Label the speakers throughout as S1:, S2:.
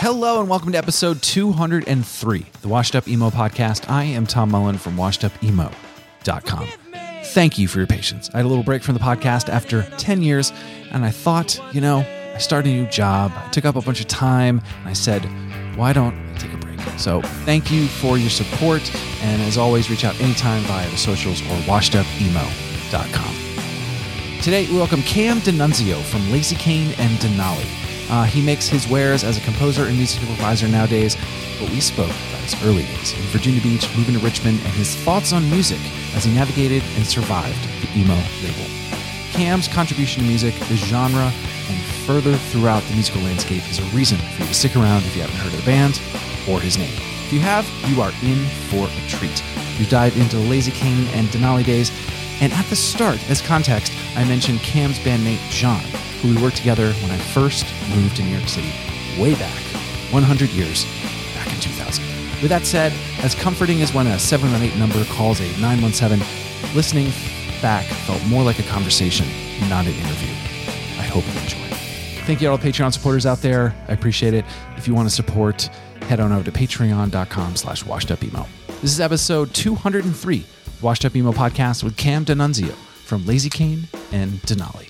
S1: Hello and welcome to episode 203, the Washed Up Emo podcast. I am Tom Mullen from washedupemo.com. Thank you for your patience. I had a little break from the podcast after 10 years, and I thought, I started a new job. I took up a bunch of time, and I said, why don't I take a break? So thank you for your support, and as always, reach out anytime via the socials or washedupemo.com. Today, we welcome Cam D'Annunzio from Lazy Cane and Denali. He makes his wares as a composer and music supervisor nowadays, but we spoke about his early days in Virginia Beach, moving to Richmond, and his thoughts on music as he navigated and survived the emo label. Cam's contribution to music, the genre, and further throughout the musical landscape is a reason for you to stick around if you haven't heard of the band or his name. If you have, you are in for a treat. We dive into the Lazy Cane and Denali days, and at the start, as context, I mentioned Cam's bandmate John, who we worked together when I first moved to New York City, way back, 100 years, back in 2000. With that said, as comforting as when a 718 number calls a 917, listening back felt more like a conversation, not an interview. I hope you enjoy. Thank you to all the Patreon supporters out there. I appreciate it. If you want to support, head on over to patreon.com/washedupemo. This is episode 203, Washed Up Emo podcast with Cam D'Annunzio from Lazy Cane and Denali.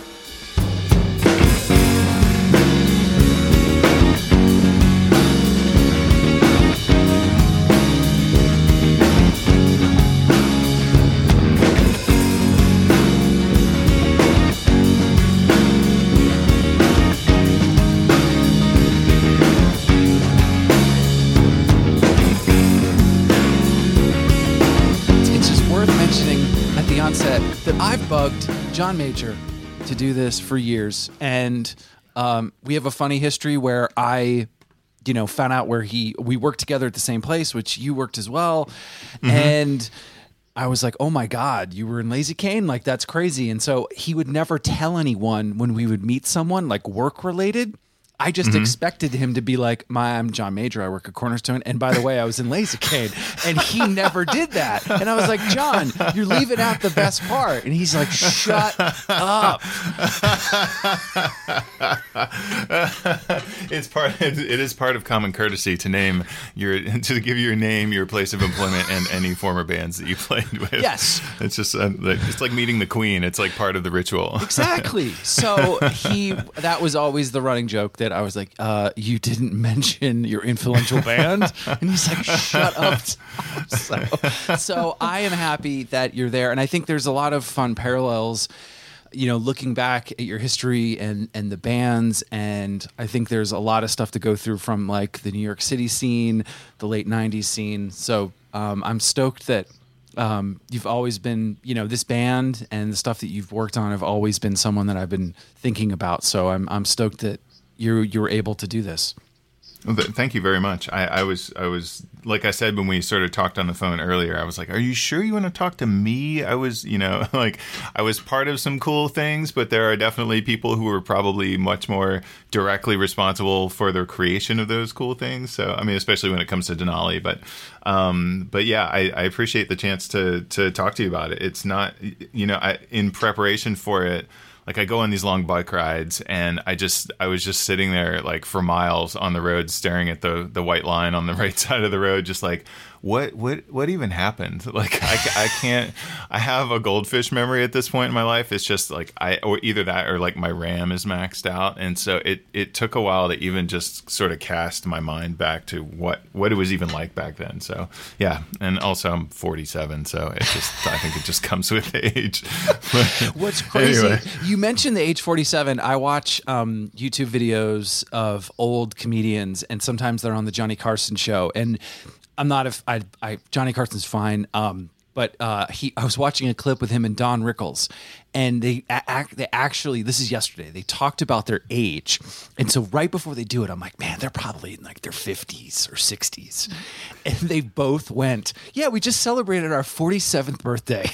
S1: That I've bugged John Major to do this for years, and we have a funny history where I, found out where we worked together at the same place, which you worked as well, and I was like, oh my God, you were in Lazy Cane? Like, that's crazy. And so he would never tell anyone when we would meet someone, like work-related. I just expected him to be like, I'm John Major, I work at Cornerstone, and by the way, I was in Lazy Cane. And he never did that. And I was like, John, you're leaving out the best part. And he's like, shut up.
S2: It is part of common courtesy to give your name, your place of employment, and any former bands that you played with.
S1: Yes.
S2: It's just it's like meeting the Queen. It's like part of the ritual.
S1: Exactly. So that was always the running joke, that I was like, you didn't mention your influential band? And he's like, shut up. So I am happy that you're there. And I think there's a lot of fun parallels, looking back at your history and the bands. And I think there's a lot of stuff to go through from like the New York City scene, the late 90s scene. So I'm stoked that you've always been, this band and the stuff that you've worked on have always been someone that I've been thinking about. So I'm stoked that you were able to do this.
S2: Well, thank you very much. I was like I said when we sort of talked on the phone earlier, I was like, are you sure you want to talk to me? I was, I was part of some cool things, but there are definitely people who were probably much more directly responsible for the creation of those cool things. So, I mean, especially when it comes to Denali, but yeah, I appreciate the chance to talk to you about it. It's not, in preparation for it, like I go on these long bike rides, and I was just sitting there like for miles on the road, staring at the white line on the right side of the road, just like, what even happened? Like I can't. I have a goldfish memory at this point in my life. It's just like or either that or like my RAM is maxed out, and so it took a while to even just sort of cast my mind back to what it was even like back then. So yeah, and also I'm 47, so I think it just comes with age.
S1: What's crazy?
S2: Anyway.
S1: You mentioned the age 47. I watch YouTube videos of old comedians, and sometimes they're on the Johnny Carson show. And I'm not Johnny Carson's fine, but I was watching a clip with him and Don Rickles, and they actually, this is yesterday, they talked about their age. And so right before they do it, I'm like, man, they're probably in like their 50s or 60s. And they both went, yeah, we just celebrated our 47th birthday.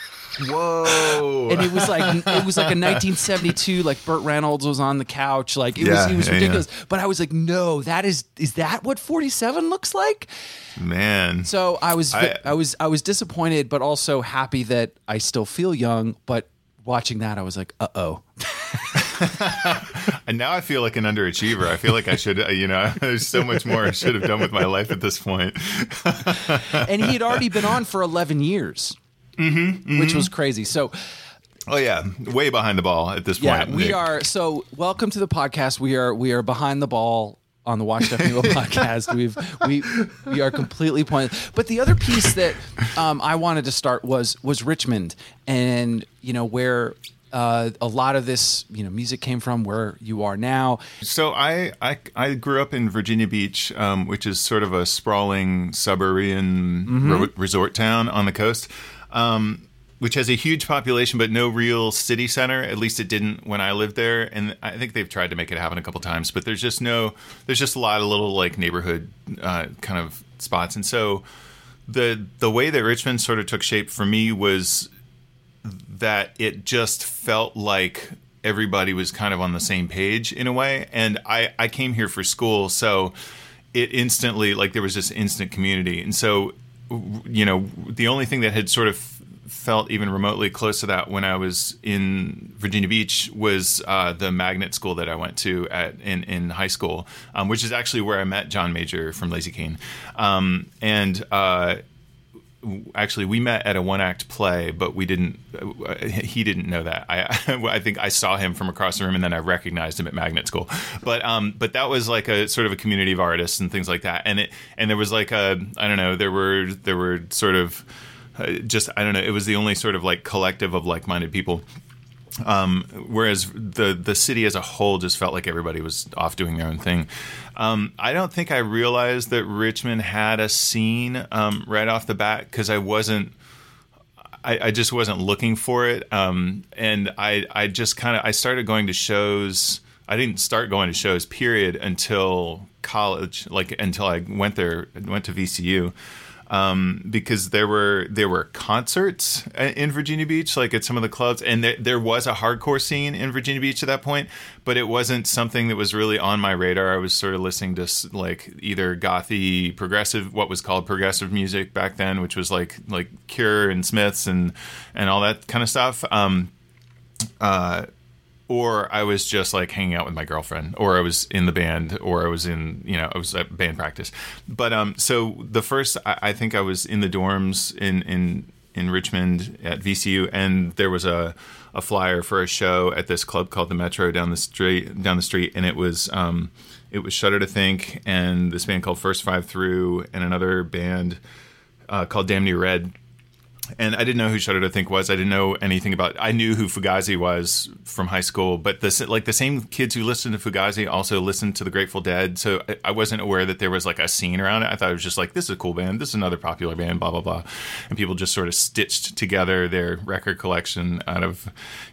S2: Whoa!
S1: And it was like a 1972, like Burt Reynolds was on the couch, like it was ridiculous. Yeah. But I was like, no, is that what 47 looks like?
S2: Man.
S1: So I was disappointed, but also happy that I still feel young. But watching that, I was like, uh-oh.
S2: And now I feel like an underachiever. I feel like I should, there's so much more I should have done with my life at this point.
S1: And he had already been on for 11 years, which was crazy. So,
S2: oh yeah, way behind the ball at this
S1: yeah,
S2: point.
S1: we are. So, welcome to the podcast. We are behind the ball on the Washed Up Emo podcast. We are completely pointless. But the other piece that I wanted to start was Richmond, and where a lot of this music came from, where you are now.
S2: So I grew up in Virginia Beach, which is sort of a sprawling suburban resort town on the coast. Which has a huge population, but no real city center. At least it didn't when I lived there. And I think they've tried to make it happen a couple times, but there's just a lot of little like neighborhood kind of spots. And so the way that Richmond sort of took shape for me was that it just felt like everybody was kind of on the same page in a way. And I came here for school, so it instantly, like, there was this instant community. And so, the only thing that had sort of felt even remotely close to that when I was in Virginia Beach was the magnet school that I went to in high school, which is actually where I met John Major from Lazy Cane. Actually, we met at a one-act play, but he didn't know that. I think I saw him from across the room, and then I recognized him at magnet school. But that was like a sort of a community of artists and things like that. And there was like there were sort of it was the only sort of like collective of like-minded people. Whereas the city as a whole just felt like everybody was off doing their own thing. I don't think I realized that Richmond had a scene right off the bat, because I just wasn't looking for it. And I just I started going to shows. I didn't start going to shows, period, until college, like until I went to VCU. Because there were concerts in Virginia Beach, like at some of the clubs, and there was a hardcore scene in Virginia Beach at that point, but it wasn't something that was really on my radar. I was sort of listening to like either gothy progressive, what was called progressive music back then, which was like Cure and Smiths and all that kind of stuff. Or I was just like hanging out with my girlfriend, or I was in the band, or I was I was at band practice. But so the first, I think I was in the dorms in Richmond at VCU, and there was a flyer for a show at this club called the Metro down the street, and it was Shudder to Think and this band called First Five Through and another band called Damn Near Red. And I didn't know who Shudder to Think was. I didn't know anything about. I knew who Fugazi was from high school, but the same kids who listened to Fugazi also listened to the Grateful Dead. So I wasn't aware that there was like a scene around it. I thought it was just like, this is a cool band, this is another popular band, blah blah blah, and people just sort of stitched together their record collection out of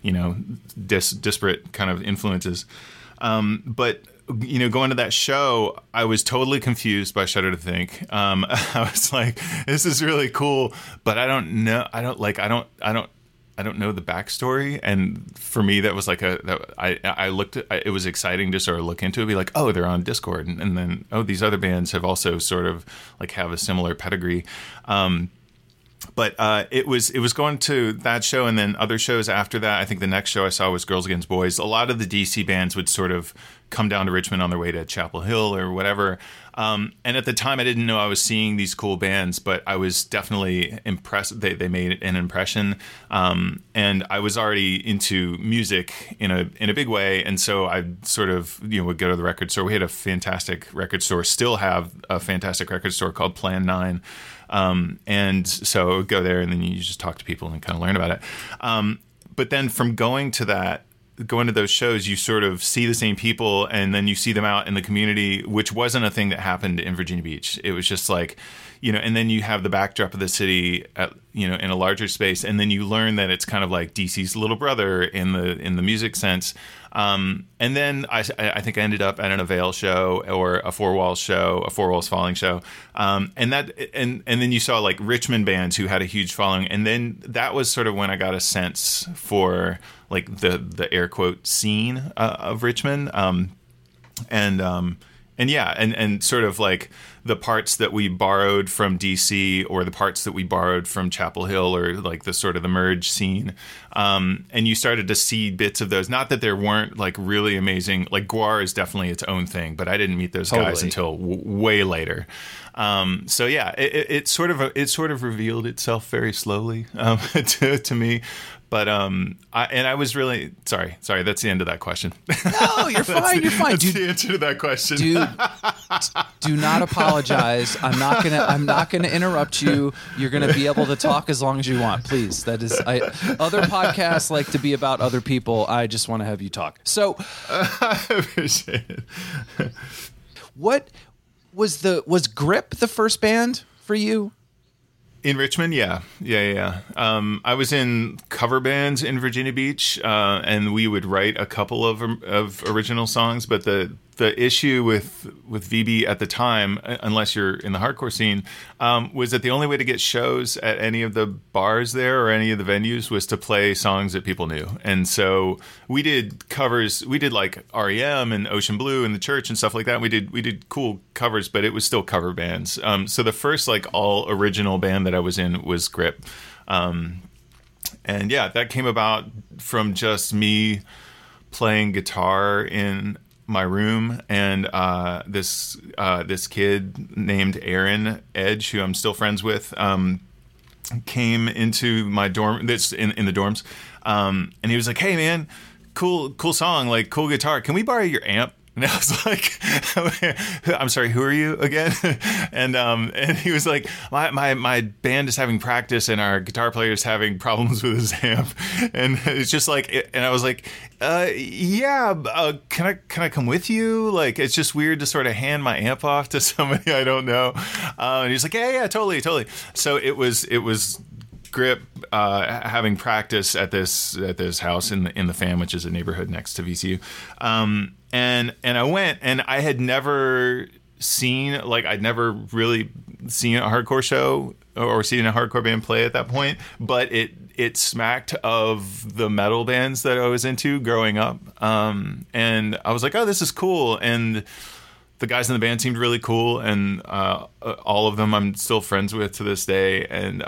S2: disparate kind of influences. But going to that show, I was totally confused by Shudder to Think. I was like, this is really cool, but I don't know. I don't know the backstory. And for me, that was like I looked at, it was exciting to sort of look into it, be like, oh, they're on Discord. And then, oh, these other bands have also sort of like have a similar pedigree. But it was going to that show and then other shows after that. I think the next show I saw was Girls Against Boys. A lot of the DC bands would sort of come down to Richmond on their way to Chapel Hill or whatever. And at the time, I didn't know I was seeing these cool bands, but I was definitely impressed. They made an impression. And I was already into music in a big way. And so I sort of, would go to the record store. We had a fantastic record store, still have a fantastic record store called Plan 9. And so I would go there, and then you just talk to people and kind of learn about it. But then from going to those shows, you sort of see the same people, and then you see them out in the community, which wasn't a thing that happened in Virginia Beach. It was just like, and then you have the backdrop of the city in a larger space, and then you learn that it's kind of like DC's little brother in the music sense. And then I think I ended up at an Avail show or a Four Walls Falling show. And then you saw like Richmond bands who had a huge following. And then that was sort of when I got a sense for like the air quote scene of Richmond. And sort of like the parts that we borrowed from DC or the parts that we borrowed from Chapel Hill, or like the sort of the merge scene. And you started to see bits of those. Not that there weren't like really amazing, like Gwar is definitely its own thing, but I didn't meet those guys until way later. So yeah, it sort of revealed itself very slowly to me. But I was really sorry. That's the end of that question.
S1: No, you're fine. You're fine.
S2: That's the answer to that question.
S1: Dude, do not apologize. I'm not gonna interrupt you. You're gonna be able to talk as long as you want, please. That is, other podcasts like to be about other people. I just want to have you talk. So,
S2: I appreciate it.
S1: What was Grip the first band for you?
S2: In Richmond, yeah. I was in cover bands in Virginia Beach, and we would write a couple of original songs. But the issue with VB at the time, unless you're in the hardcore scene, was that the only way to get shows at any of the bars there or any of the venues was to play songs that people knew. And so we did covers. We did like REM and Ocean Blue and The Church and stuff like that. We did cool covers, but it was still cover bands. So the first like all original band that I was in was Grip. And yeah, that came about from just me playing guitar in my room, and this kid named Aaron Edge, who I'm still friends with, came into my dorm. That's in the dorms, and he was like, "Hey man, cool song, like cool guitar. Can we borrow your amp?" And I was like, "I'm sorry, who are you again?" And he was like, "My band is having practice, and our guitar player is having problems with his amp." And it's just like, and I was like, "Yeah, can I come with you? Like, it's just weird to sort of hand my amp off to somebody I don't know." And he's like, "Yeah, totally." So it was Grip having practice at this house in the Fam, which is a neighborhood next to VCU. And I went, and I had never I'd never really seen a hardcore show or seen a hardcore band play at that point, but it smacked of the metal bands that I was into growing up. And I was like, oh, this is cool. And the guys in the band seemed really cool, and all of them I'm still friends with to this day. And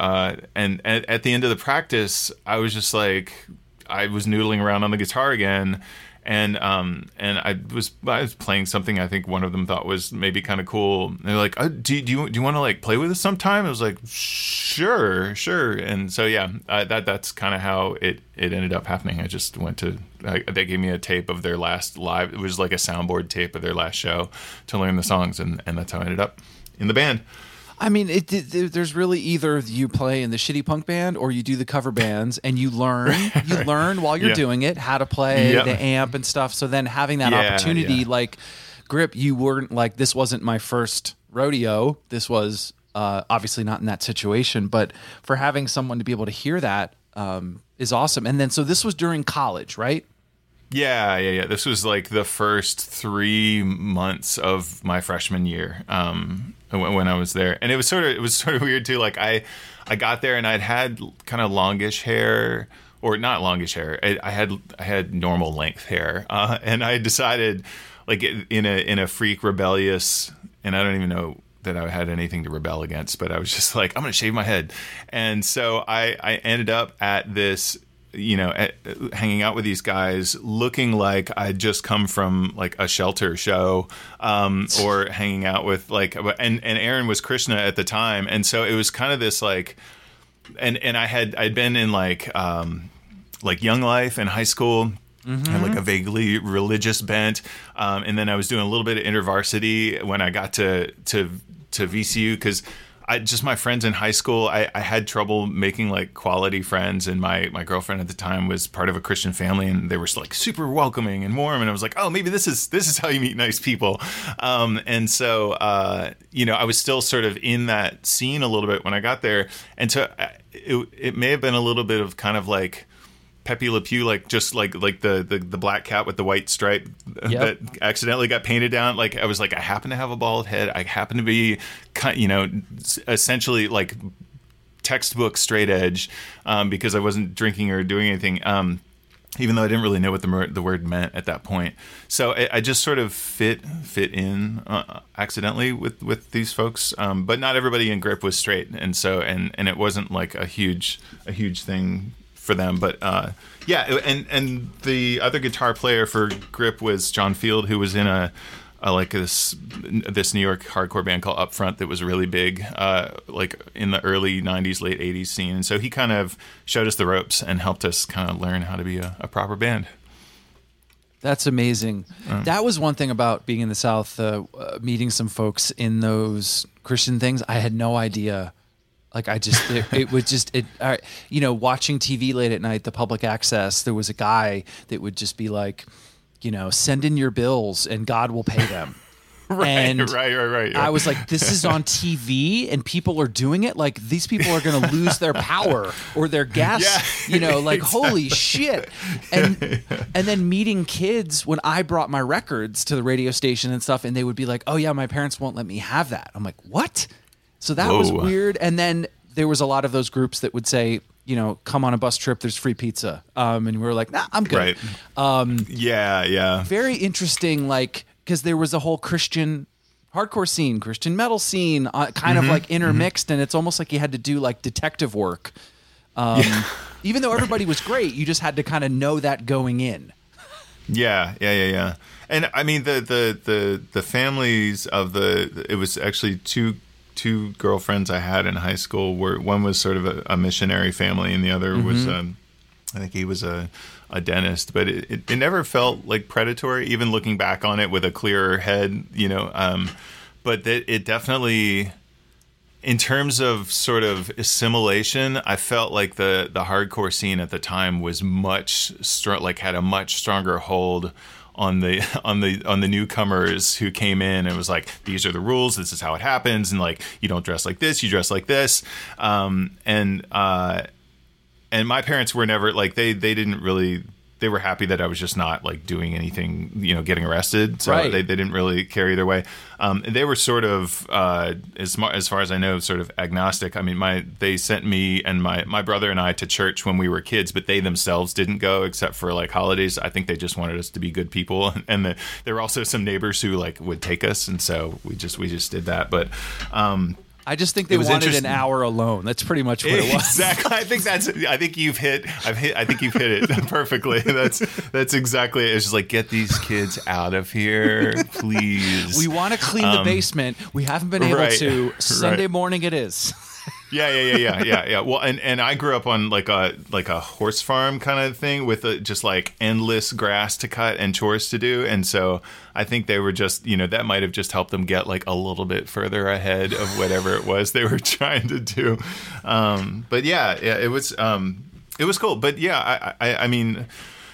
S2: at the end of the practice, I was just like, I was noodling around on the guitar again. And I was playing something I think one of them thought was maybe kind of cool. And they're like, oh, do you want to like play with us sometime? I was like, sure. And so yeah, that's kind of how it ended up happening. I just went to they gave me a tape of their last live. It was like a soundboard tape of their last show to learn the songs, and that's how I ended up in the band.
S1: I mean, there's really either you play in the shitty punk band or you do the cover bands, and you learn while you're doing it how to play the amp and stuff. So then having that opportunity, like Grip, you weren't like, this wasn't my first rodeo. This was obviously not in that situation, but for having someone to be able to hear that is awesome. And then so this was during college, right?
S2: Yeah. This was like the first 3 months of my freshman year. When I was there, and it was sort of weird too. Like I got there and I'd had kind of longish hair, or not longish hair. I had normal length hair, and I decided, like in a freak rebellious, and I don't even know that I had anything to rebel against, but I was just like, I'm gonna shave my head, and so I ended up at this. Hanging out with these guys, looking like I'd just come from like a shelter show, or hanging out with like, and Aaron was Krishna at the time, and so it was kind of this like, and I'd been in like Young Life in high school. Mm-hmm. Had like a vaguely religious bent, and then I was doing a little bit of InterVarsity when I got to VCU, because my friends in high school, I had trouble making like quality friends, and my girlfriend at the time was part of a Christian family, and they were like super welcoming and warm, and I was like, oh, maybe this is how you meet nice people. And so I was still sort of in that scene a little bit when I got there, and so it may have been a little bit of kind of like Pepe Le Pew, like just like the black cat with the white stripe that accidentally got painted down. Like I was like, I happen to have a bald head. I happen to be, essentially like textbook straight edge, because I wasn't drinking or doing anything. even though I didn't really know what the word meant at that point. So I just sort of fit in accidentally with these folks. But not everybody in Grip was straight, and so and it wasn't like a huge thing for them. But and the other guitar player for Grip was John Field, who was in a like this New York hardcore band called Up Front that was really big, like in the early 90s, late 80s scene. And so he kind of showed us the ropes and helped us kind of learn how to be a proper band.
S1: That's amazing. That was one thing about being in the South, meeting some folks in those Christian things. I had no idea. Like it was just watching TV late at night, the public access, there was a guy that would just be like, send in your bills and God will pay them.
S2: Right.
S1: I was like, this is on TV and people are doing it. Like these people are going to lose their power or their gas, like, exactly. Holy shit. And then meeting kids when I brought my records to the radio station and stuff, and they would be like, oh yeah, my parents won't let me have that. I'm like, what? So that was weird. And then there was a lot of those groups that would say, come on a bus trip, there's free pizza. And we were like, nah, I'm good.
S2: Right. Yeah.
S1: Very interesting, like, because there was a whole Christian hardcore scene, Christian metal scene, kind of like intermixed, and it's almost like you had to do like detective work. Even though everybody was great, you just had to kind of know that going in.
S2: Yeah. And I mean, the families of it was actually two girlfriends I had in high school, where one was sort of a missionary family and the other was I think he was a dentist, but it never felt like predatory, even looking back on it with a clearer head, but it definitely, in terms of sort of assimilation, I felt like the hardcore scene at the time was had a much stronger hold on the newcomers who came in and was like, these are the rules, this is how it happens, and like, you don't dress like this, you dress like this. And my parents were never like, they didn't really, they were happy that I was just not like doing anything, getting arrested. So
S1: right.
S2: they didn't really care either way. They were sort of, as far as I know, sort of agnostic. I mean, they sent me and my brother and I to church when we were kids, but they themselves didn't go except for like holidays. I think they just wanted us to be good people. And there were also some neighbors who like would take us. And so we just did that. But,
S1: I just think they wanted an hour alone. That's pretty much what it was.
S2: Exactly. I think you've hit it perfectly. That's exactly it. It's just like, get these kids out of here, please.
S1: We want to clean the basement. We haven't been able to. Sunday morning it is.
S2: Yeah. Well, and I grew up on like a horse farm kind of thing with just like endless grass to cut and chores to do, and so I think they were just, that might have just helped them get like a little bit further ahead of whatever it was they were trying to do. But yeah, it was cool. But yeah, I mean.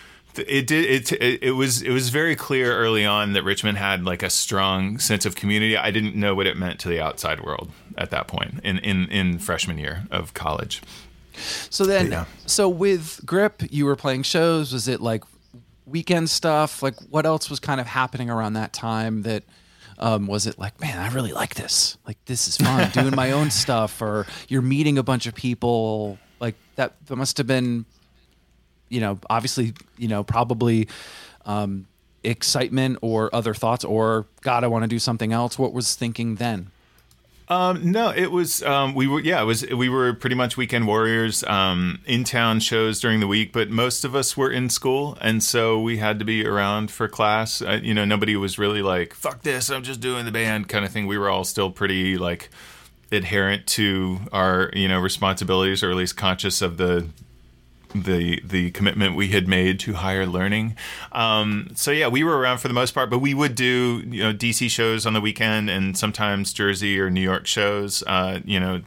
S2: It was very clear early on that Richmond had like a strong sense of community. I didn't know what it meant to the outside world at that point in freshman year of college.
S1: So then, So with Grip, you were playing shows. Was it like weekend stuff? Like what else was kind of happening around that time that, was it like, man, I really like this. Like, this is fun doing my own stuff, or you're meeting a bunch of people like that must have been, obviously, probably excitement or other thoughts, or God, I want to do something else. What was thinking then?
S2: No, it was, we were pretty much weekend warriors, in town shows during the week, but most of us were in school. And so we had to be around for class. Nobody was really like, fuck this, I'm just doing the band kind of thing. We were all still pretty like adherent to our, responsibilities, or at least conscious of the commitment we had made to higher learning. So yeah, we were around for the most part, but we would do, DC shows on the weekend and sometimes Jersey or New York shows. That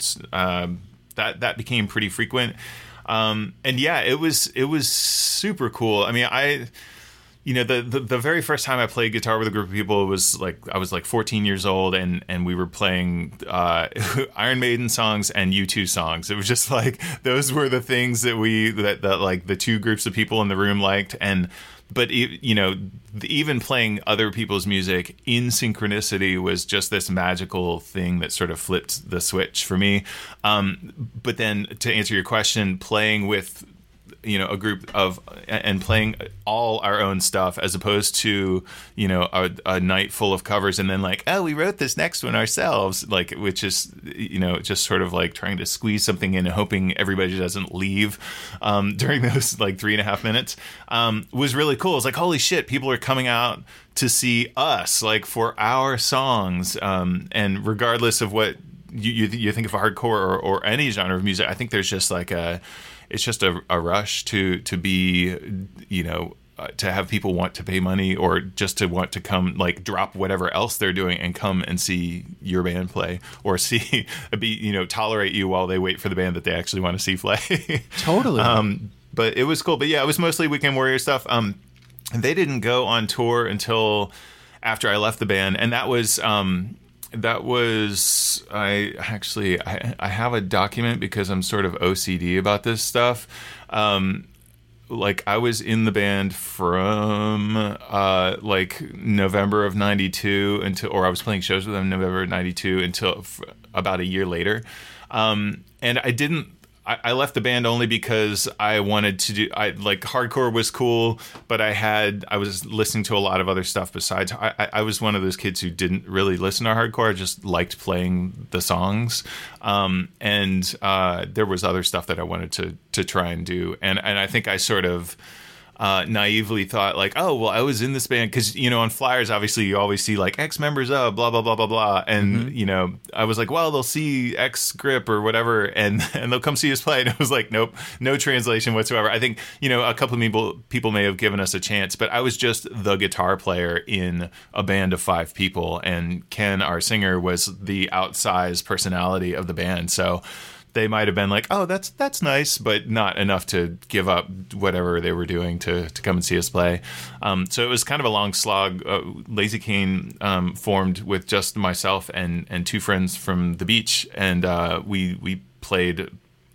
S2: became pretty frequent. And yeah, it was super cool. I mean, the very first time I played guitar with a group of people was like, I was like 14 years old, and we were playing Iron Maiden songs and U2 songs. It was just like, those were the things that that like the two groups of people in the room liked. But even playing other people's music in synchronicity was just this magical thing that sort of flipped the switch for me. But then to answer your question, playing with a group of and playing all our own stuff as opposed to a night full of covers and then like, oh, we wrote this next one ourselves, like, which is just sort of like trying to squeeze something in and hoping everybody doesn't leave during those like 3.5 minutes was really cool. It's like, holy shit, people are coming out to see us like for our songs, and regardless of what you think of hardcore or any genre of music, I think there's just like it's just a rush to be, to have people want to pay money or just to want to come, like, drop whatever else they're doing and come and see your band play or tolerate you while they wait for the band that they actually want to see play.
S1: Totally.
S2: But it was cool. But yeah, it was mostly Weekend Warrior stuff. They didn't go on tour until after I left the band, and I have a document because I'm sort of OCD about this stuff. Like I was in the band from like November of 92 or I was playing shows with them in November of 92 until about a year later. And I left the band only because I wanted to hardcore was cool, but I was listening to a lot of other stuff besides. I was one of those kids who didn't really listen to hardcore. I just liked playing the songs. And there was other stuff that I wanted to try and do. And I think I sort of naively thought like, oh, well, I was in this band because, on flyers, obviously you always see like X members of blah, blah, blah, blah, blah. And, I was like, well, they'll see X Grip or whatever and they'll come see us play. And it was like, nope, no translation whatsoever. I think, a couple of people may have given us a chance, but I was just the guitar player in a band of 5 people. And Ken, our singer, was the outsized personality of the band. So they might have been like, oh, that's nice, but not enough to give up whatever they were doing to come and see us play. So it was kind of a long slog. Lazy Cane formed with just myself and 2 friends from the beach, and we played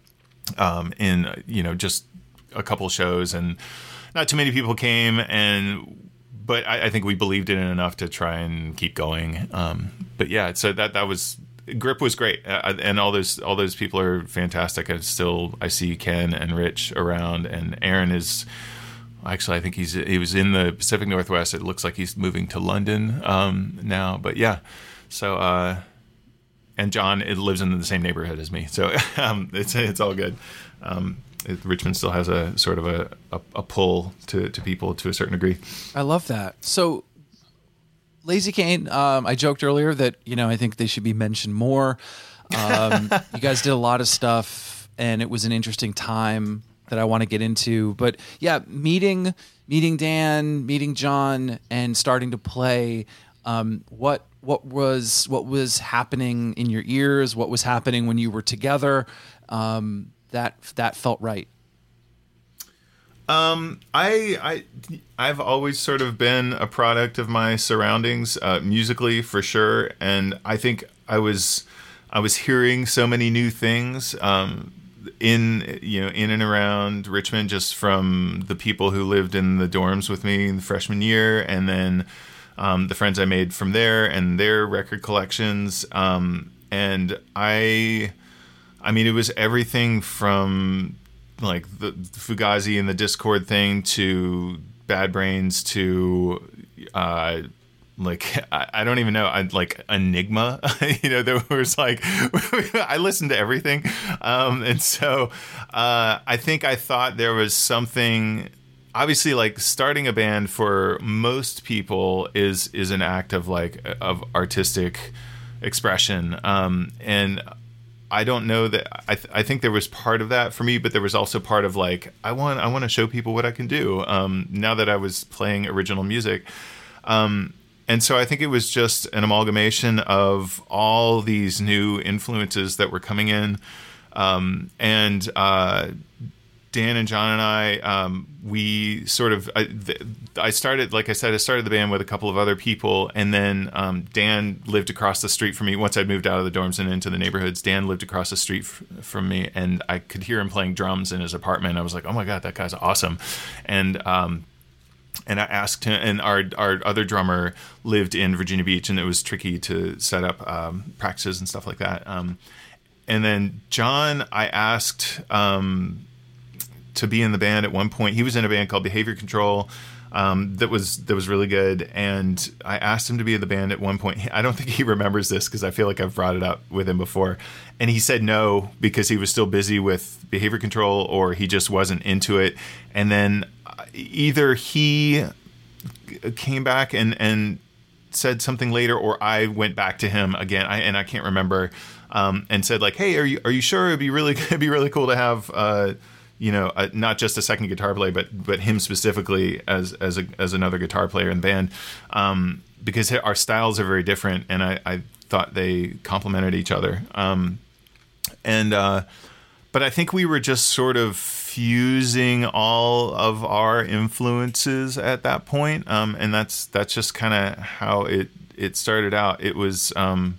S2: in just a couple shows, and not too many people came, but I think we believed in it enough to try and keep going. But yeah, so that was. Grip was great, and all those people are fantastic. I see Ken and Rich around, and Aaron is actually, I think he was in the Pacific Northwest. It looks like he's moving to London now, but yeah. So and John lives in the same neighborhood as me, so it's all good. Richmond still has a sort of a pull to people to a certain degree.
S1: I love that. So. Lazy Cane, I joked earlier that, I think they should be mentioned more. You guys did a lot of stuff, and it was an interesting time that I want to get into. But yeah, meeting Dan, meeting John, and starting to play. What was happening in your ears? What was happening when you were together? That felt right. I've always sort of been a product of my surroundings, musically for sure, and I think I was hearing so many new things in and around Richmond, just from the people who lived in the dorms with me in the freshman year, and then the friends I made from there and their record collections, and I mean, it was everything from like the Fugazi and the Discord thing to Bad Brains to like I don't even know, like Enigma. There was like I listened to everything, and so I think I thought there was something. Obviously, like starting a band for most people is an act of artistic expression, and I don't know that I think there was part of that for me, but there was also part of like I want to show people what I can do now that I was playing original music, and so I think it was just an amalgamation of all these new influences that were coming in, and Dan and John and I, we sort of, I started, like I said, I started the band with a couple of other people, and then Dan lived across the street from me. Once I'd moved out of the dorms and into the neighborhoods, Dan lived across the street from me, and I could hear him playing drums in his apartment. I was like, oh my God, that guy's awesome. And I asked him, and our other drummer lived in Virginia Beach, and it was tricky to set up practices and stuff like that. And then John, I asked
S2: to be in the band at one point. He was in a band called Behavior Control. That was really good, and I asked him to be in the band at one point. I don't think he remembers this because I feel like I've brought it up with him before, and he said no because he was still busy with Behavior Control or he just wasn't into it. And then either he came back and said something later, or I went back to him again. I can't remember, and said like, "Hey, are you sure it'd be really cool to have not just a second guitar player, but him specifically as another guitar player in the band, because our styles are very different, and I thought they complemented each other. But I think we were just sort of fusing all of our influences at that point, and that's just kind of how it started out. It was.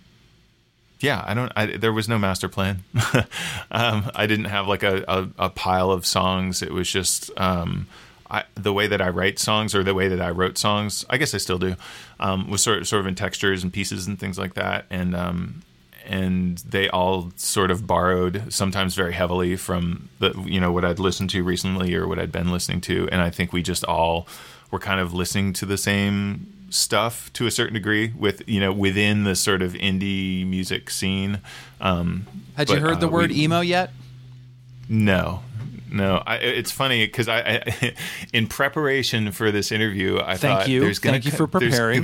S2: There was no master plan. I didn't have like a pile of songs. It was just the way that I write songs, or the way that I wrote songs, I guess I still do, was sort of in textures and pieces and things like that. And they all sort of borrowed, sometimes very heavily, from what I'd listened to recently or what I'd been listening to. And I think we just all were kind of listening to the same stuff to a certain degree within the sort of indie music scene.
S1: Had you heard the word emo yet?
S2: No. It's funny because I in preparation for this interview, I thought
S1: thank you for preparing.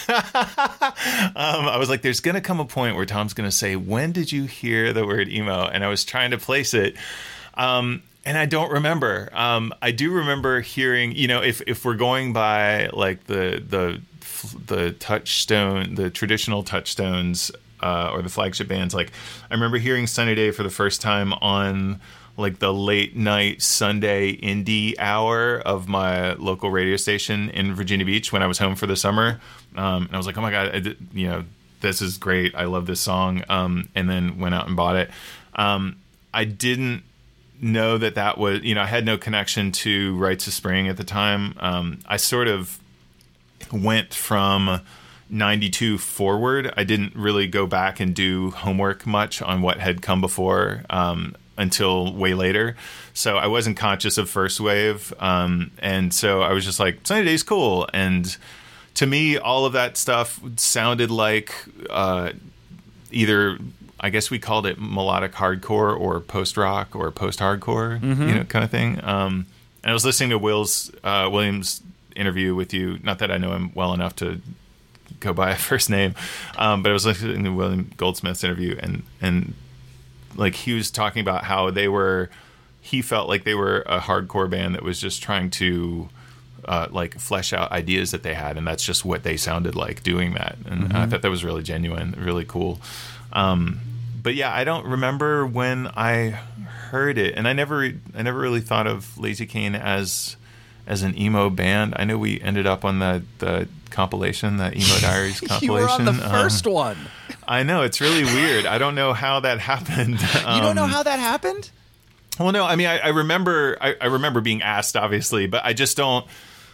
S2: I was like, there's going to come a point where Tom's going to say, "When did you hear the word emo?" And I was trying to place it. And I don't remember. I do remember hearing, if we're going by like the touchstone, the traditional touchstones, or the flagship bands, like I remember hearing Sunny Day for the first time on like the late night Sunday indie hour of my local radio station in Virginia Beach when I was home for the summer. And I was like, oh my God, this is great. I love this song. And then went out and bought it. I didn't know that was, I had no connection to Rites of Spring at the time. I sort of went from 92 forward. I didn't really go back and do homework much on what had come before, until way later. So I wasn't conscious of first wave. And so I was just like, Sunny Day's cool. And to me, all of that stuff sounded like, either, I guess we called it melodic hardcore or post-rock or post-hardcore, kind of thing. And I was listening to Williams' interview with you. Not that I know him well enough to go by a first name, but I was listening to William Goldsmith's interview, and like he was talking about how he felt like they were a hardcore band that was just trying to like flesh out ideas that they had, and that's just what they sounded like doing that. And I thought that was really genuine, really cool. But yeah, I don't remember when I heard it, and I never really thought of Lazy Cane as an emo band. I know we ended up on the compilation, the Emo Diaries compilation.
S1: You were on the first one.
S2: I know, it's really weird. I don't know how that happened.
S1: You don't know how that happened?
S2: Well, no. I mean, I remember being asked, obviously, but I just don't.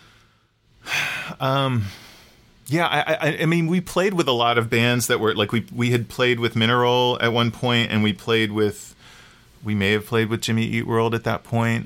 S2: Yeah, I mean, we played with a lot of bands that were like we had played with Mineral at one point, and we may have played with Jimmy Eat World at that point.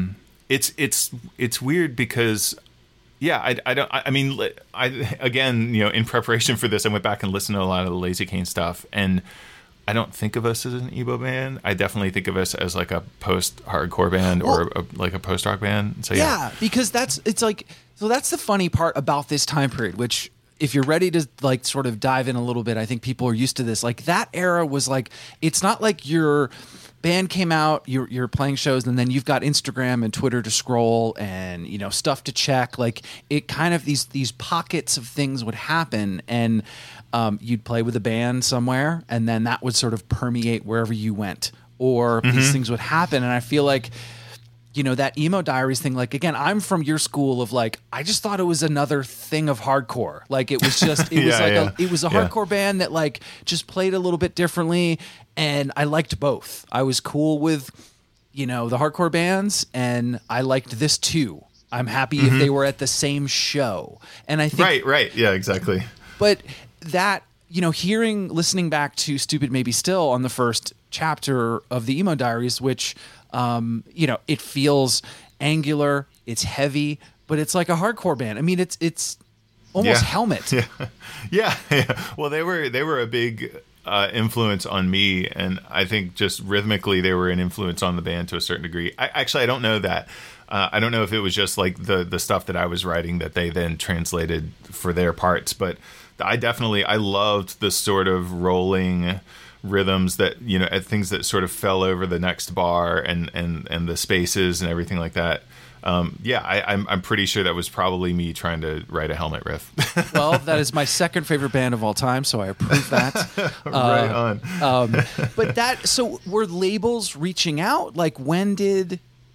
S2: It's weird because, yeah, I mean, again, in preparation for this, I went back and listened to a lot of the Lazy Cane stuff, and I don't think of us as an emo band. I definitely think of us as like a post-hardcore band or like a post-rock band. So
S1: yeah, because that's the funny part about this time period, which if you're ready to like sort of dive in a little bit, I think people are used to this. Like that era was like, it's not like your band came out, you're playing shows, and then you've got Instagram and Twitter to scroll and, stuff to check. Like it kind of, these pockets of things would happen, and you'd play with a band somewhere, and then that would sort of permeate wherever you went, or these things would happen. And I feel like, that Emo Diaries thing, like, again, I'm from your school of like, I just thought it was another thing of hardcore. Like it was just, it was a hardcore band that like just played a little bit differently. And I liked both. I was cool with, the hardcore bands, and I liked this too. I'm happy if they were at the same show. And I think
S2: right. Yeah, exactly.
S1: But that, listening back to Stupid Maybe Still on the first chapter of the Emo Diaries, which It feels angular, it's heavy, but it's like a hardcore band. I mean, it's almost Helmet.
S2: Yeah. Well, they were a big influence on me, and I think just rhythmically they were an influence on the band to a certain degree. I don't know that. I don't know if it was just like the stuff that I was writing that they then translated for their parts, but I loved the sort of rolling rhythms that, things that sort of fell over the next bar and the spaces and everything like that. I'm pretty sure that was probably me trying to write a Helmet riff.
S1: Well, that is my second favorite band of all time, so I approve that.
S2: Right on.
S1: But so were labels reaching out? Like when did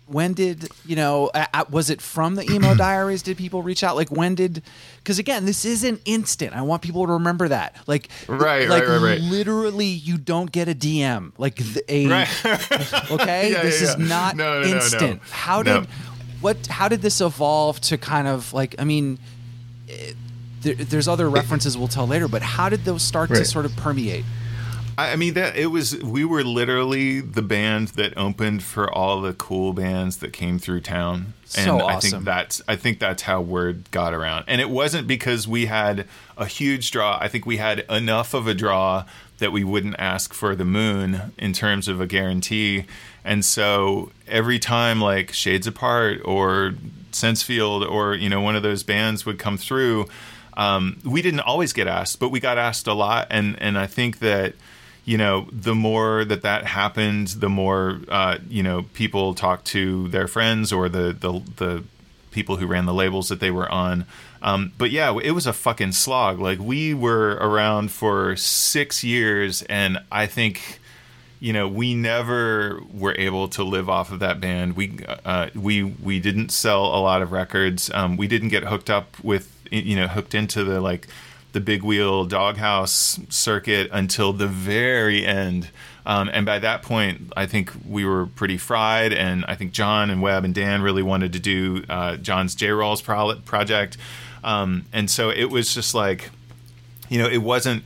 S1: was it from the Emo Diaries? Did people reach out? Like because again, this isn't instant. I want people to remember that. Like,
S2: right.
S1: Literally, you don't get a DM. Like okay, this is not instant.
S2: No.
S1: How did this evolve to kind of like? I mean, there's other references we'll tell later, but how did those start to sort of permeate?
S2: I mean, we were literally the band that opened for all the cool bands that came through town. And
S1: so awesome.
S2: I think that's how word got around. And it wasn't because we had a huge draw. I think we had enough of a draw that we wouldn't ask for the moon in terms of a guarantee. And so every time like Shades Apart or Sensefield or, one of those bands would come through, we didn't always get asked, but we got asked a lot. And I think that, the more that happened, the more, people talked to their friends or the people who ran the labels that they were on. But yeah, it was a fucking slog. Like we were around for 6 years, and I think, we never were able to live off of that band. We didn't sell a lot of records. We didn't get hooked into the Big Wheel Doghouse circuit until the very end. And by that point, I think we were pretty fried, and I think John and Webb and Dan really wanted to do John's J-Rawls project. And so it was just like, it wasn't,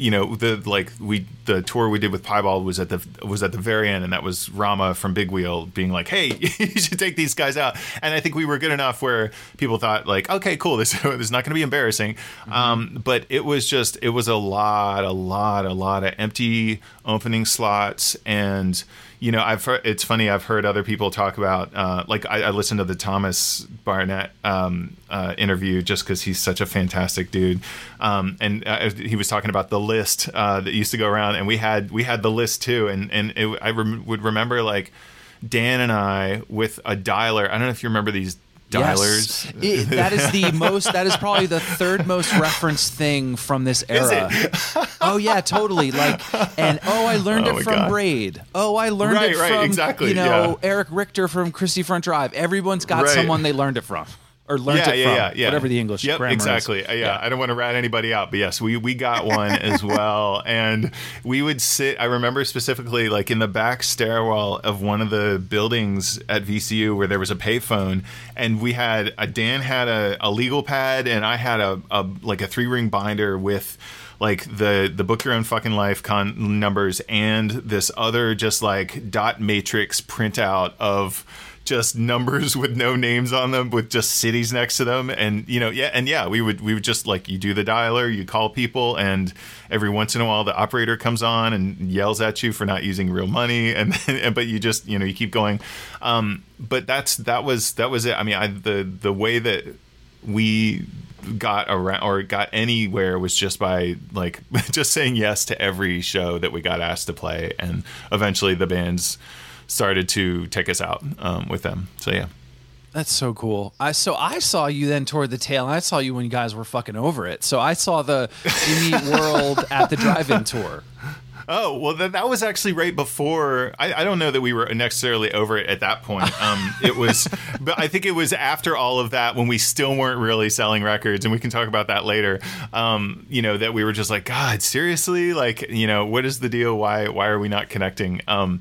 S2: the tour we did with Piebald was at the very end, and that was Rama from Big Wheel being like, "Hey, you should take these guys out." And I think we were good enough where people thought like, "Okay, cool, this is not going to be embarrassing." Mm-hmm. But it was a lot of empty opening slots, and it's funny. I've heard other people talk about, I listened to the Thomas Barnett interview just because he's such a fantastic dude, and he was talking about the list that used to go around, and we had the list too, and would remember like Dan and I with a dialer. I don't know if you remember these dialers.
S1: Yes. That is probably the third most referenced thing from this era. Oh yeah, totally. I learned it from Braid. Oh, I learned it from
S2: exactly.
S1: Eric Richter from Christie Front Drive. Everyone's got someone they learned it from. Or learned it from, whatever the English grammar
S2: exactly.
S1: is.
S2: Yeah, I don't want to rat anybody out, but yes, we got one as well. And we would sit, I remember specifically, like in the back stairwell of one of the buildings at VCU where there was a payphone, and Dan had a legal pad, and I had a 3-ring binder with like the Book Your Own Fucking Life numbers and this other just like dot matrix printout of just numbers with no names on them with just cities next to them. And, we would just like, you do the dialer, you call people, and every once in a while the operator comes on and yells at you for not using real money. But you just, you keep going. But that was it. I mean, the way that we got around or got anywhere was just by like, just saying yes to every show that we got asked to play. And eventually the bands started to take us out with them. So yeah,
S1: that's so cool. I saw you then toward the tail, and I saw you when you guys were fucking over it. So I saw the You Meet World at the drive-in tour.
S2: Oh, well, that was actually right before. I don't know that we were necessarily over it at that point. It was, but I think it was after all of that when we still weren't really selling records, and we can talk about that later. That we were just like, God, seriously, like, what is the deal? Why are we not connecting?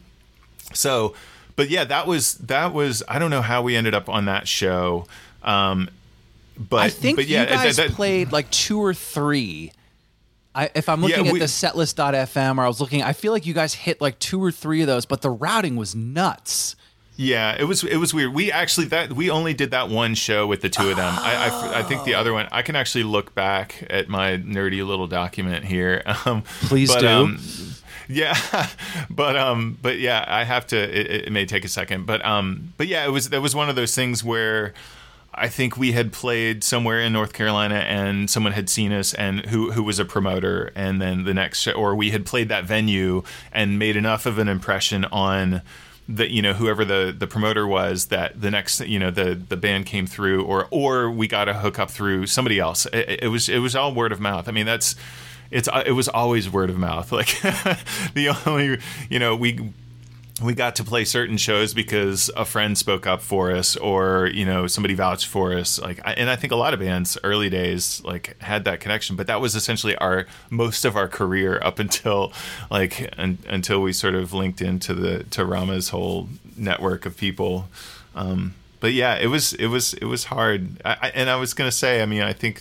S2: So, but yeah, that was, I don't know how we ended up on that show. But
S1: I think
S2: you
S1: guys played like 2 or 3. If I'm looking at the setlist.fm, or I was looking, I feel like you guys hit like 2 or 3 of those, but the routing was nuts.
S2: Yeah, it was weird. We only did that one show with the two of them. I think the other one, I can actually look back at my nerdy little document here.
S1: Please do.
S2: Yeah, but yeah, I have to. It may take a second, but yeah, that was one of those things where I think we had played somewhere in North Carolina, and someone had seen us, and who was a promoter, and then the next show, or we had played that venue and made enough of an impression on the, whoever the promoter was, that the next, the band came through, or we got a hookup through somebody else. It was all word of mouth. I mean, it was always word of mouth. Like the only, we got to play certain shows because a friend spoke up for us, or somebody vouched for us. And I think a lot of bands early days had that connection, but that was essentially most of our career up until until we sort of linked into Rama's whole network of people. But yeah, it was hard. I was gonna say, I mean, I think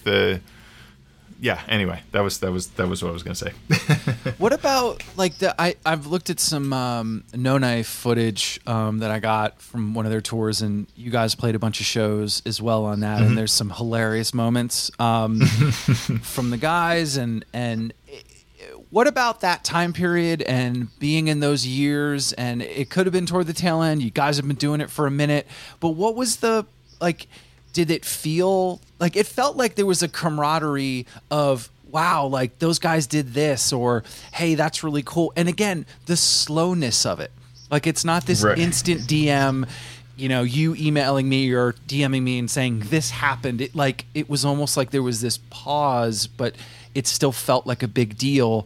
S2: anyway, that was what I was going to say.
S1: What about I've looked at some No Knife footage that I got from one of their tours, and you guys played a bunch of shows as well on that. Mm-hmm. And there's some hilarious moments from the guys. And what about that time period and being in those years? And it could have been toward the tail end. You guys have been doing it for a minute, but what was did it feel like? It felt like there was a camaraderie of, wow, like those guys did this, or hey, that's really cool. And again, the slowness of it. Like, it's not this instant DM, you emailing me or DMing me and saying this happened. It was almost like there was this pause, but it still felt like a big deal.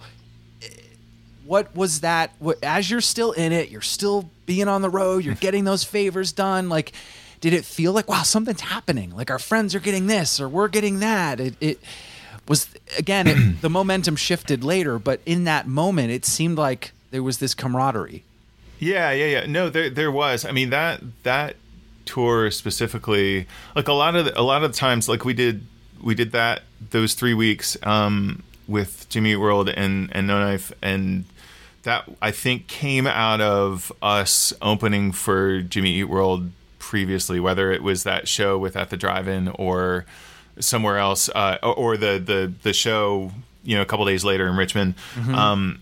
S1: What was that? As you're still in it, you're still being on the road, you're getting those favors done. Did it feel like, wow, something's happening? Like, our friends are getting this or we're getting that. It was, again, the momentum shifted later, but in that moment, it seemed like there was this camaraderie.
S2: Yeah. No, there was. I mean, that tour specifically, a lot of the times, we did those 3 weeks with Jimmy Eat World and No Knife, and that, I think, came out of us opening for Jimmy Eat World previously, whether it was that show at the drive-in or somewhere else, or the show a couple days later in Richmond. Mm-hmm.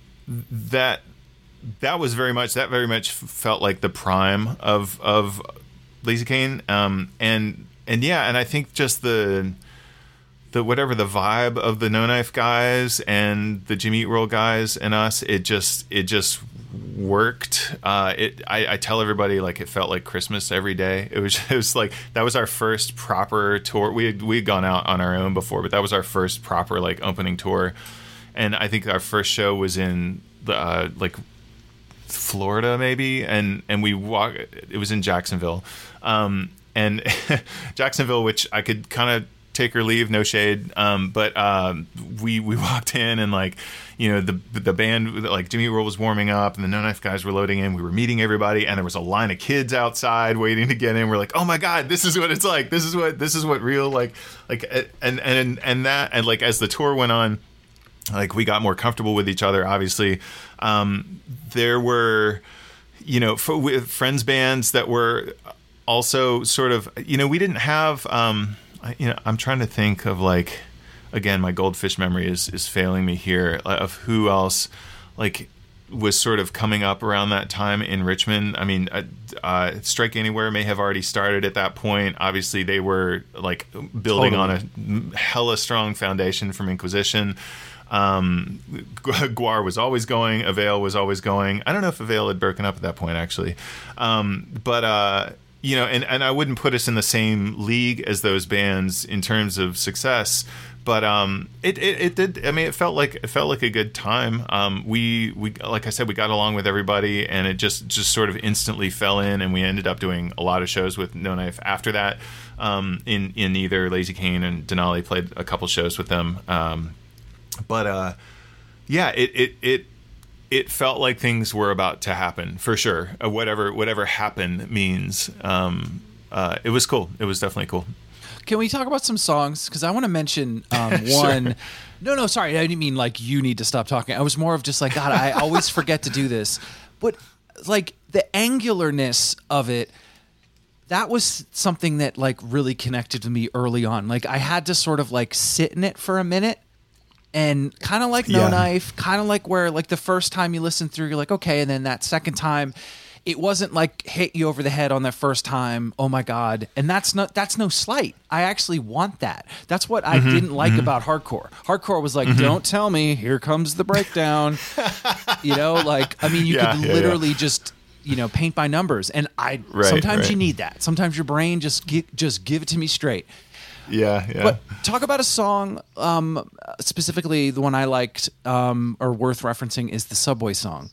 S2: That very much felt like the prime of Lazy Kane, and I think just the whatever the vibe of the No Knife guys and the Jimmy Eat World guys and us, it just worked. I tell everybody, it felt like Christmas every day. It was like, that was our first proper tour. We'd gone out on our own before, but that was our first proper opening tour. And I think our first show was in Florida maybe, and we walked. It was in Jacksonville, and Jacksonville, which I could kind of take or leave, no shade. But we walked in, and the band, Jimmy Eat World was warming up, and the No Knife guys were loading in. We were meeting everybody, and there was a line of kids outside waiting to get in. We're like, oh my god, this is what it's like. This is what real and as the tour went on, we got more comfortable with each other. Obviously, there were with friends bands that were also sort of we didn't have. I'm trying to think of again, my goldfish memory is failing me here, of who else was sort of coming up around that time in Richmond. I mean, Strike Anywhere may have already started at that point. Obviously, they were building on a hella strong foundation from Inquisition. Gwar was always going. Avail was always going. I don't know if Avail had broken up at that point, actually. But and I wouldn't put us in the same league as those bands in terms of success, but it did. I mean, it felt like a good time. We like I said, we got along with everybody, and it just sort of instantly fell in, and we ended up doing a lot of shows with No Knife after that. In either Lazy Kane and Denali played a couple shows with them, but it felt like things were about to happen, for sure. Whatever happen means. It was cool. It was definitely cool.
S1: Can we talk about some songs? Because I want to mention one.
S2: Sure.
S1: No, sorry. I didn't mean you need to stop talking. I was more of just God, I always forget to do this. But like the angularness of it, that was something that like really connected to me early on. Like I had to sort of like sit in it for a minute, and kind of like No Knife, kind of like where like the first time you listen through, you're like, okay. And then that second time, it wasn't like hit you over the head on that first time. Oh my God. And that's no slight. I actually want that. That's what I didn't like about hardcore. Hardcore was like, don't tell me, here comes the breakdown. You know, like, I mean, you could literally just, you know, paint by numbers. And sometimes you need that. Sometimes your brain just give it to me straight.
S2: Yeah.
S1: But talk about a song, specifically the one I liked, or worth referencing is the Subway song.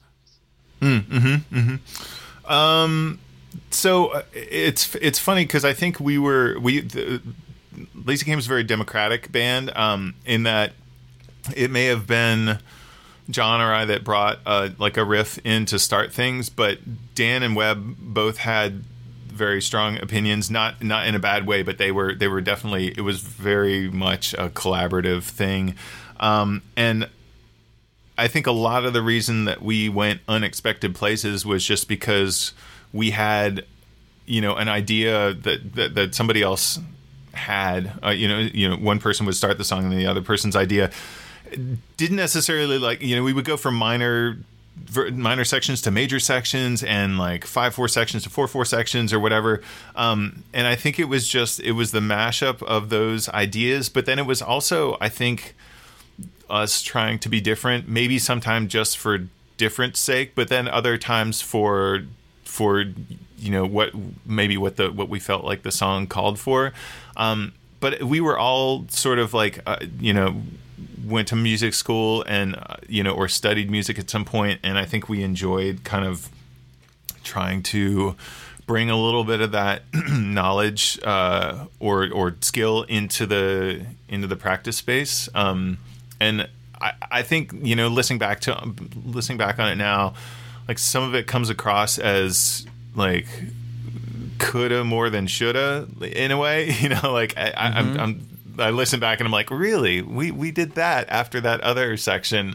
S2: So it's funny because I think Lazy Game was a very democratic band, in that it may have been John or I that brought like a riff in to start things, but Dan and Webb both had very strong opinions, not in a bad way, but they were definitely, it was very much a collaborative thing, and I think a lot of the reason that we went unexpected places was just because we had, you know, an idea that somebody else had. You know, one person would start the song and the other person's idea didn't necessarily, like, you know, we would go from minor sections to major sections, and like 5/4 sections to 4/4 sections or whatever. And I think it was the mashup of those ideas, but then it was also, I think, us trying to be different, maybe sometimes just for different sake, but then other times for you know what we felt like the song called for. But we were all sort of like you know, went to music school and you know, or studied music at some point, and I think we enjoyed kind of trying to bring a little bit of that knowledge or skill into the practice space. And I think, you know, listening back on it now, like some of it comes across as like coulda more than shoulda in a way, you know, like I listen back and I'm like, really, we did that after that other section.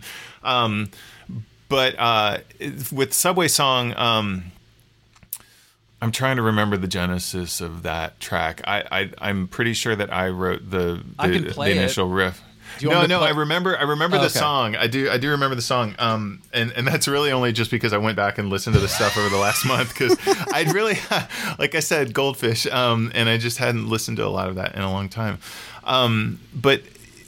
S2: But with Subway Song, I'm trying to remember the genesis of that track. I'm pretty sure that I wrote the initial riff. No, I remember the song. I do remember the song. And that's really only just because I went back and listened to the stuff over the last month, because I'd really, like I said, Goldfish, and I just hadn't listened to a lot of that in a long time. But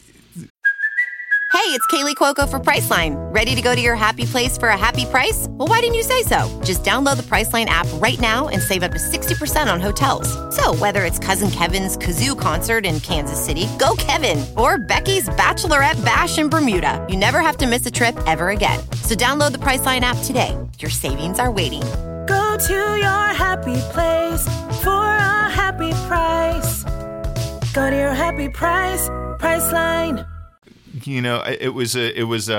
S3: Hey, it's Kaylee Cuoco for Priceline. Ready to go to your happy place for a happy price? Well, why didn't you say so? Just download the Priceline app right now and save up to 60% on hotels. So whether it's Cousin Kevin's Kazoo Concert in Kansas City, go Kevin, or Becky's Bachelorette Bash in Bermuda, you never have to miss a trip ever again. So download the Priceline app today. Your savings are waiting.
S4: Go to your happy place for a happy price. Go to your happy price, Priceline.
S2: You know, it was a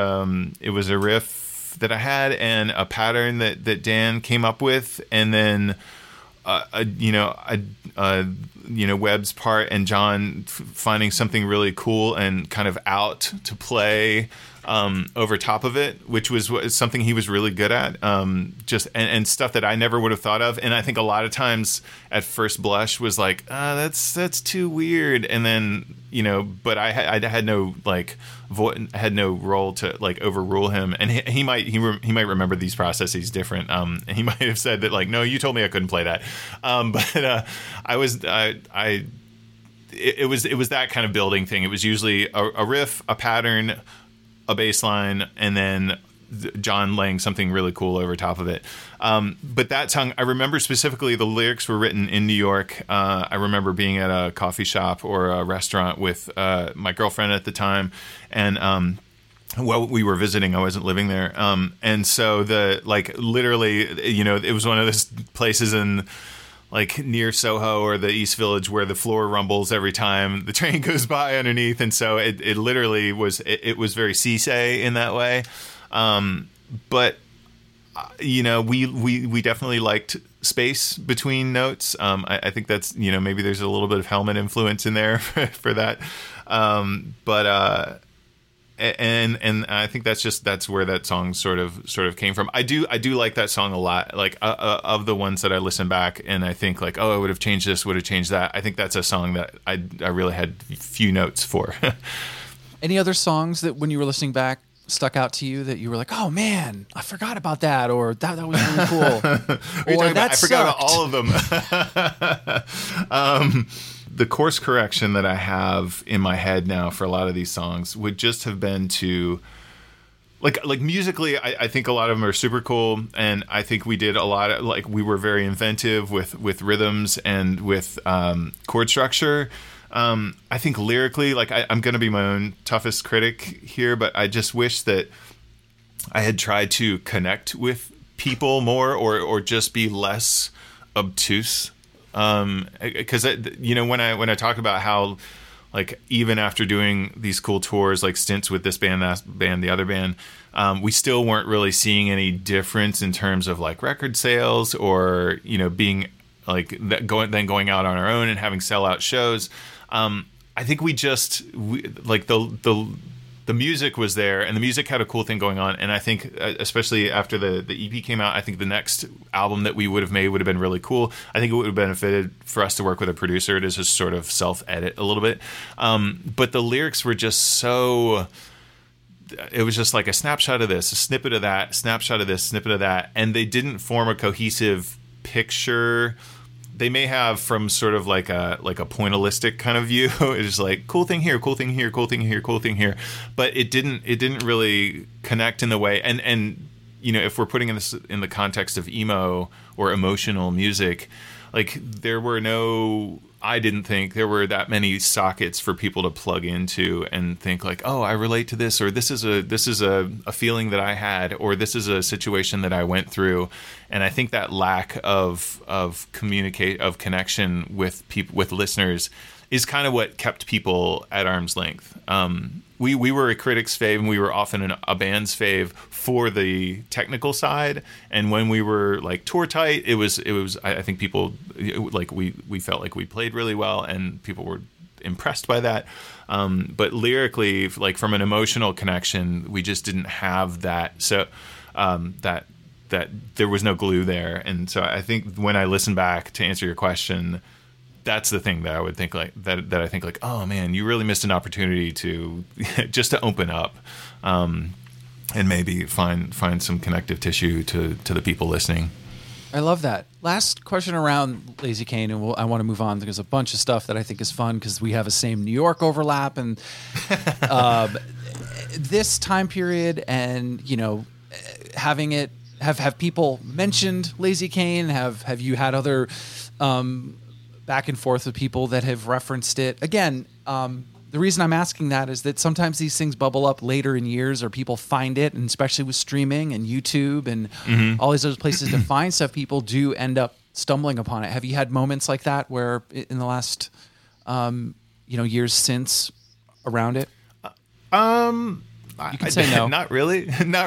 S2: riff that I had and a pattern that Dan came up with, and then Webb's part and John finding something really cool and kind of out to play over top of it, which was something he was really good at, and stuff that I never would have thought of. And I think a lot of times at first blush was like, that's too weird. And then, you know, but I had no like had no role to like overrule him. And he might remember these processes different. And he might have said that like, no, you told me I couldn't play that. It was that kind of building thing. It was usually a riff, a pattern, a bass line, and then John laying something really cool over top of it. But that song, I remember specifically the lyrics were written in New York. I remember being at a coffee shop or a restaurant with my girlfriend at the time, and we were visiting. I wasn't living there. And so literally, you know, it was one of those places in like near Soho or the East Village where the floor rumbles every time the train goes by underneath. And so it literally was, it was very Cisse in that way. But you know, we definitely liked space between notes. I think that's, you know, maybe there's a little bit of Helmet influence in there for that. and I think that's where that song sort of came from. I do like that song a lot. Like of the ones that I listen back and I think like, oh, I would have changed this, would have changed that. I think that's a song that I really had few notes for.
S1: Any other songs that when you were listening back stuck out to you that you were like, oh man, I forgot about that, or that was really cool, or that
S2: I forgot about all of them. The course correction that I have in my head now for a lot of these songs would just have been to like musically, I think a lot of them are super cool, and I think we did a lot of like we were very inventive with rhythms and with chord structure. I think lyrically, like I'm going to be my own toughest critic here, but I just wish that I had tried to connect with people more, or just be less obtuse. Because when I talk about how like even after doing these cool tours, like stints with this band, that band, the other band, we still weren't really seeing any difference in terms of like record sales or being like that going out on our own and having sellout shows. I think we like the music was there, and the music had a cool thing going on. And I think, especially after the EP came out, I think the next album that we would have made would have been really cool. I think it would have benefited for us to work with a producer to just sort of self-edit a little bit. But the lyrics were just so... It was just like a snapshot of this, a snippet of that, snapshot of this, snippet of that. And they didn't form a cohesive picture. They may have from sort of like a pointillistic kind of view. It's like cool thing here, cool thing here, cool thing here, cool thing here. But it didn't really connect in the way. And if we're putting this in the context of emo or emotional music, like I didn't think there were that many sockets for people to plug into and think like, oh, I relate to this, or this is a feeling that I had, or this is a situation that I went through. And I think that lack of connection with people, with listeners, is kind of what kept people at arm's length. We were a critic's fave, and we were often a band's fave for the technical side. And when we were like tour tight, it was I think people like we felt like we played really well, and people were impressed by that. But lyrically, like from an emotional connection, we just didn't have that. So that there was no glue there. And so I think when I listen back to answer your question, that's the thing that I would think like that I think like, oh man, you really missed an opportunity to just to open up, and maybe find some connective tissue to the people listening.
S1: I love that. Last question around Lazy Kane, and I want to move on. There's a bunch of stuff that I think is fun because we have a same New York overlap, and this time period, and having it have people mentioned Lazy Kane. Have you had other back and forth with people that have referenced it? Again, the reason I'm asking that is that sometimes these things bubble up later in years, or people find it, and especially with streaming and YouTube and all these other places to find stuff, people do end up stumbling upon it. Have you had moments like that where in the last years since around it? You can say no.
S2: Not really.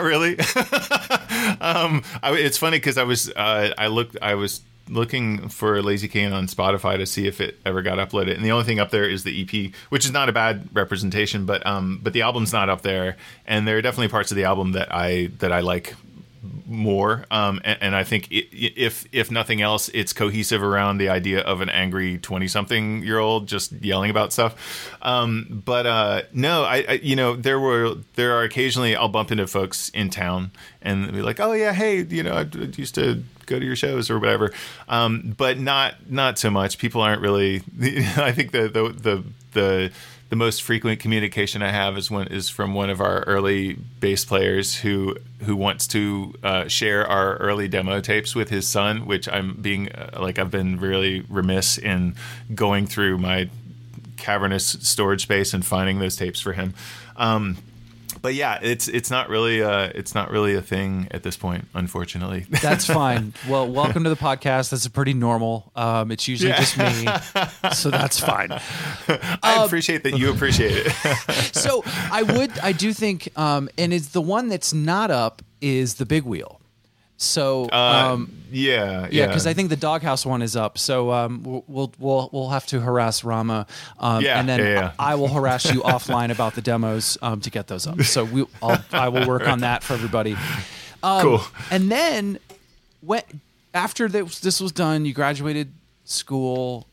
S2: It's funny because I was looking for Lazy Kane on Spotify to see if it ever got uploaded, and the only thing up there is the EP, which is not a bad representation, but the album's not up there, and there are definitely parts of the album that I like more, and I think if nothing else, it's cohesive around the idea of an angry 20-something-year-old just yelling about stuff. But no, I there are occasionally I'll bump into folks in town and be like, oh yeah, hey, I used to go to your shows or whatever, but not so much. People aren't really. I think the most frequent communication I have is from one of our early bass players who wants to share our early demo tapes with his son, which I've been really remiss in going through my cavernous storage space and finding those tapes for him. But yeah, it's not really a thing at this point, unfortunately.
S1: That's fine. Well, welcome to the podcast. That's pretty normal. It's usually just me, so that's fine.
S2: I appreciate that you appreciate it.
S1: So I do think, and it's the one that's not up is the Big Wheel. So
S2: yeah,
S1: because I think the Doghouse one is up. So we'll have to harass Rama, and then I will harass you offline about the demos to get those up. So I will work on that for everybody.
S2: Cool.
S1: And then after this was done, you graduated school.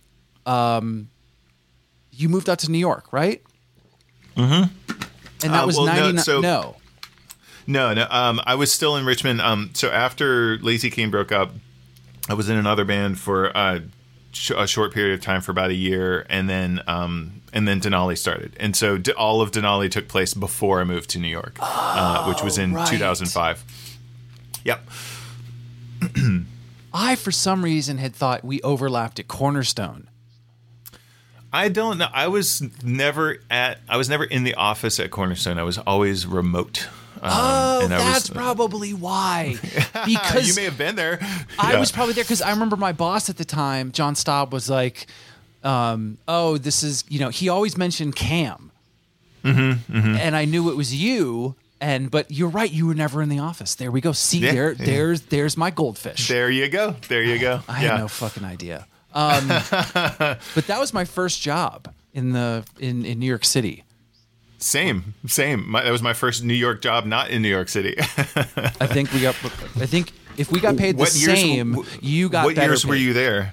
S1: You moved out to New York, right?
S2: Mm-hmm.
S1: And that was 99.
S2: No. I was still in Richmond. So after Lazy King broke up, I was in another band for a short period of time for about a year, and then Denali started. And so all of Denali took place before I moved to New York, which was in 2005. Yep.
S1: I, for some reason, had thought we overlapped at Cornerstone.
S2: I don't know. I was never in the office at Cornerstone. I was always remote.
S1: That's probably why. Because
S2: you may have been there.
S1: I was probably there because I remember my boss at the time, John Staub, was like, this is, he always mentioned Cam.
S2: Mm-hmm, mm-hmm.
S1: And I knew it was you. But you're right, you were never in the office. There we go. See, there's my goldfish.
S2: There you go. I
S1: had no fucking idea. But that was my first job in New York City.
S2: Same. That was my first New York job, not in New York City.
S1: I think if we got paid the same, you got better.
S2: What years
S1: paid.
S2: were you there?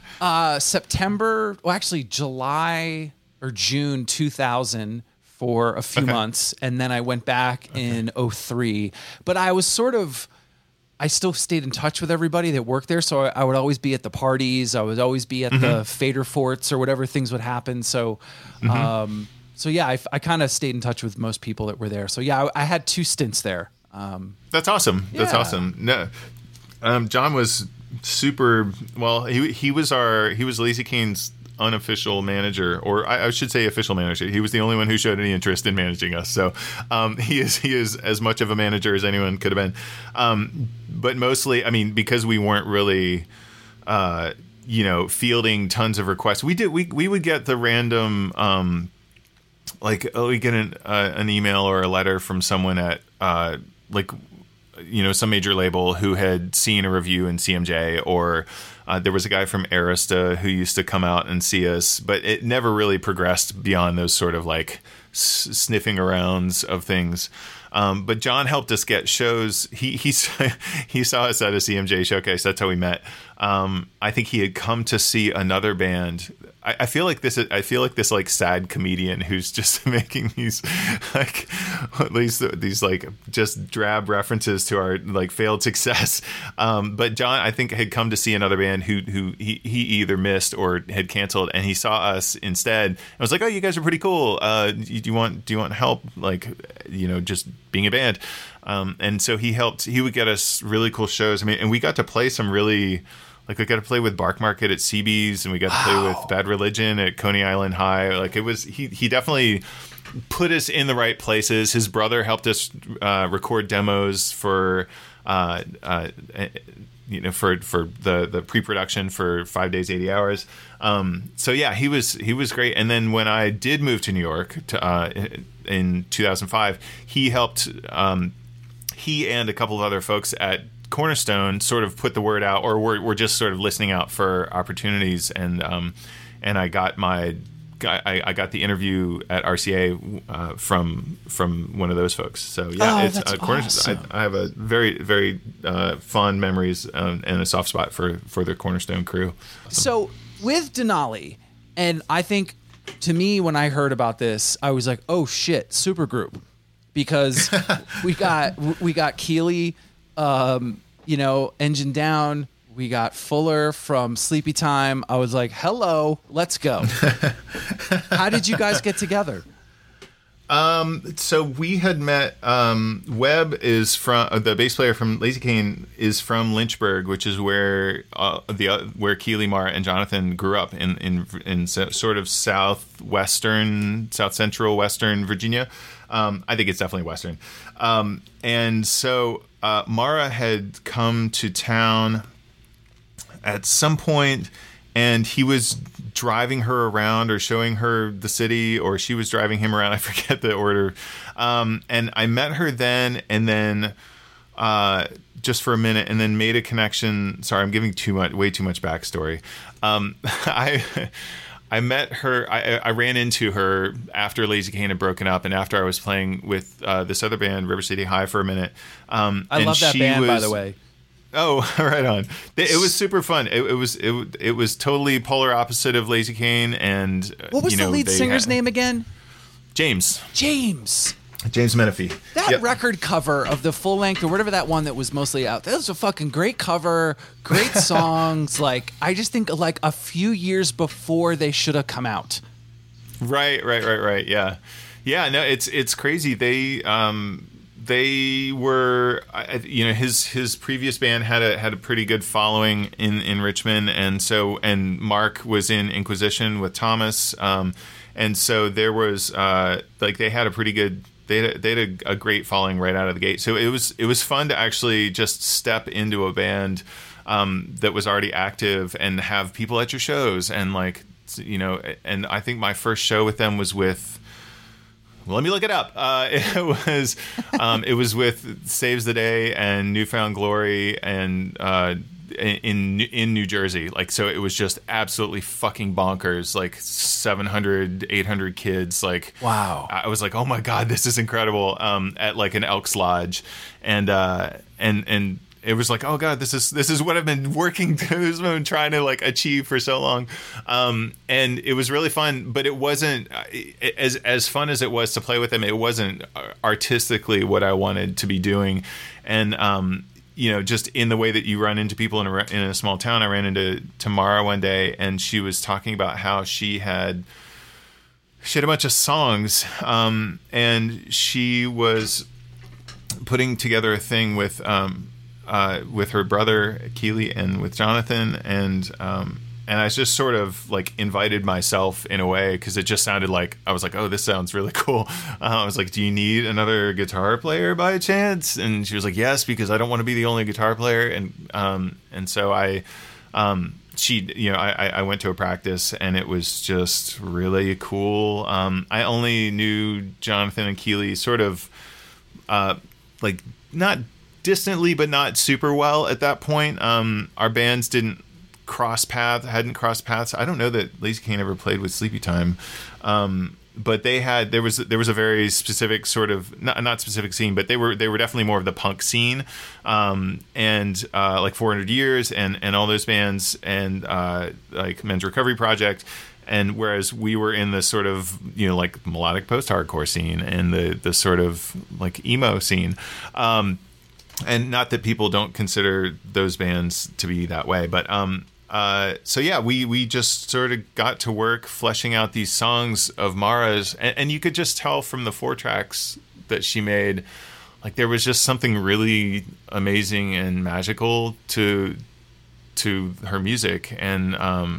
S1: July or June 2000 for a few months, and then I went back in 2003. But I still stayed in touch with everybody that worked there, so I would always be at the parties. I would always be at the Fader Forts or whatever things would happen. So, I kind of stayed in touch with most people that were there. So yeah, I had 2 stints there.
S2: That's awesome.
S1: Yeah.
S2: That's awesome. No, John was super. Well, he was Lazy King's unofficial manager, or I should say official manager. He was the only one who showed any interest in managing us. So he is as much of a manager as anyone could have been. But mostly, I mean, because we weren't really, fielding tons of requests. We would get the random, we get an email or a letter from someone at some major label who had seen a review in CMJ, or there was a guy from Arista who used to come out and see us, but it never really progressed beyond those sort of like sniffing arounds of things. But John helped us get shows. He saw us at a CMJ showcase. That's how we met. I think he had come to see another band. I feel like this like sad comedian who's just making these like at least these like just drab references to our like failed success. But John, I think, had come to see another band who he either missed or had canceled, and he saw us instead. I was like, "Oh, you guys are pretty cool. Do you want help? Like, just being a band." And so he helped. He would get us really cool shows. I mean, and we got to play some really. Like, we got to play with Bark Market at CB's, and we got to play with Bad Religion at Coney Island High. Like, it was, he definitely put us in the right places. His brother helped us record demos for the pre-production for 5 days, 80 hours. So yeah, he was great. And then when I did move to New York in 2005, he helped. He and a couple of other folks at Cornerstone sort of put the word out, or we're just sort of listening out for opportunities, and I got the interview at RCA from one of those folks. So yeah,
S1: that's
S2: Cornerstone.
S1: Awesome.
S2: I have a very very fond memories and a soft spot for the Cornerstone crew. Awesome.
S1: So with Denali, and I think to me when I heard about this, I was like, oh shit, supergroup, because we got Keeley. Engine Down. We got Fuller from Sleepy Time. I was like, hello, let's go. How did you guys get together?
S2: So we had met. Webb is from the bass player from Lazy King is from Lynchburg, which is where where Keely, Mara, and Jonathan grew up in sort of south central western Virginia. I think it's definitely western. And so Mara had come to town at some point, and he was driving her around or showing her the city, or she was driving him around. I forget the order. And I met her then, and then just for a minute, and then made a connection. Sorry, I'm giving way too much backstory. I met her. I ran into her after Lazy Cane had broken up, and after I was playing with this other band, River City High, for a minute.
S1: I love that band, by the way.
S2: Oh, right on. It was super fun. It was totally polar opposite of Lazy Cane. And
S1: what was the lead singer's name again?
S2: James Menifee.
S1: That record cover of the full length or whatever that one that was mostly out, that was a fucking great cover, great songs. Like, I just think like a few years before they should have come out.
S2: Right. Yeah. No, it's crazy. They were, his previous band had a pretty good following in Richmond, and Mark was in Inquisition with Thomas, and so there was they had a pretty good. They had a great following right out of the gate. So it was fun to actually just step into a band that was already active and have people at your shows, and and I think my first show with them was with. Well, let me look it up. It was with Saves the Day and Newfound Glory and in New Jersey. So it was just absolutely fucking bonkers. 700, 800 kids.
S1: Wow.
S2: I was like, oh my God, this is incredible. At an Elks Lodge, and it was like, oh God, this is what I've been working to, this is what I've been trying to achieve for so long. And it was really fun, but it wasn't as fun as it was to play with them. It wasn't artistically what I wanted to be doing. And, just in the way that you run into people in a small town, I ran into Tamara one day, and she was talking about how she had a bunch of songs, and she was putting together a thing with her brother Keely and with Jonathan, and I just sort of invited myself in a way, because it just sounded like I was like, oh, this sounds really cool. I was like, do you need another guitar player by chance? And she was like, yes, because I don't want to be the only guitar player. And so I went to a practice, and it was just really cool. I only knew Jonathan and Keely sort of not distantly, but not super well at that point. Our bands hadn't crossed paths. I don't know that Lazy Cane ever played with Sleepy Time, but there was a very specific sort of not specific scene, but they were definitely more of the punk scene, and 400 Years and all those bands, and Men's Recovery Project. And whereas we were in the sort of melodic post-hardcore scene and the sort of emo scene. And not that people don't consider those bands to be that way, but so yeah, we just sort of got to work fleshing out these songs of Mara's, and you could just tell from the 4 tracks that she made, there was just something really amazing and magical to her music, and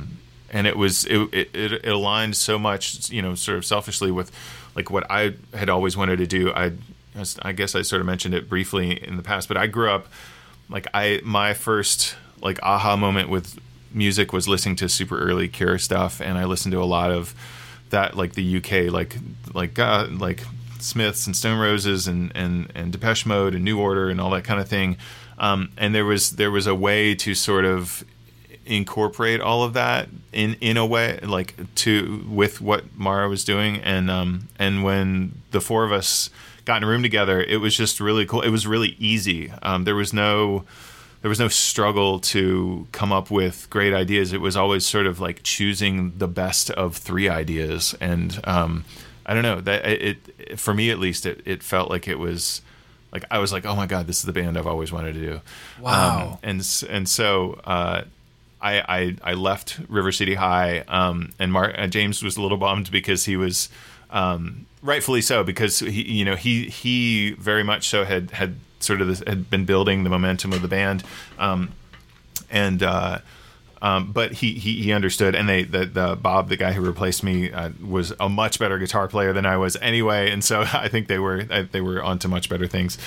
S2: it aligned so much, sort of selfishly with what I had always wanted to do. I guess I sort of mentioned it briefly in the past, but I grew up my first aha moment with music was listening to super early Cure stuff, and I listened to a lot of that, the UK, like Smiths and Stone Roses and Depeche Mode and New Order and all that kind of thing. And there was a way to sort of incorporate all of that in a way with what Mara was doing, and when the 4 of us got in a room together, it was just really cool. It was really easy. There was no struggle to come up with great ideas. It was always sort of choosing the best of 3 ideas. And I don't know, that for me at least, it felt like it was I was like, oh my God, this is the band I've always wanted to do.
S1: Wow.
S2: And so I left River City High, and James was a little bummed because he was. Rightfully so, because he very much so had sort of had been building the momentum of the band, but he understood, and the Bob, the guy who replaced me, was a much better guitar player than I was anyway, and so I think they were onto much better things.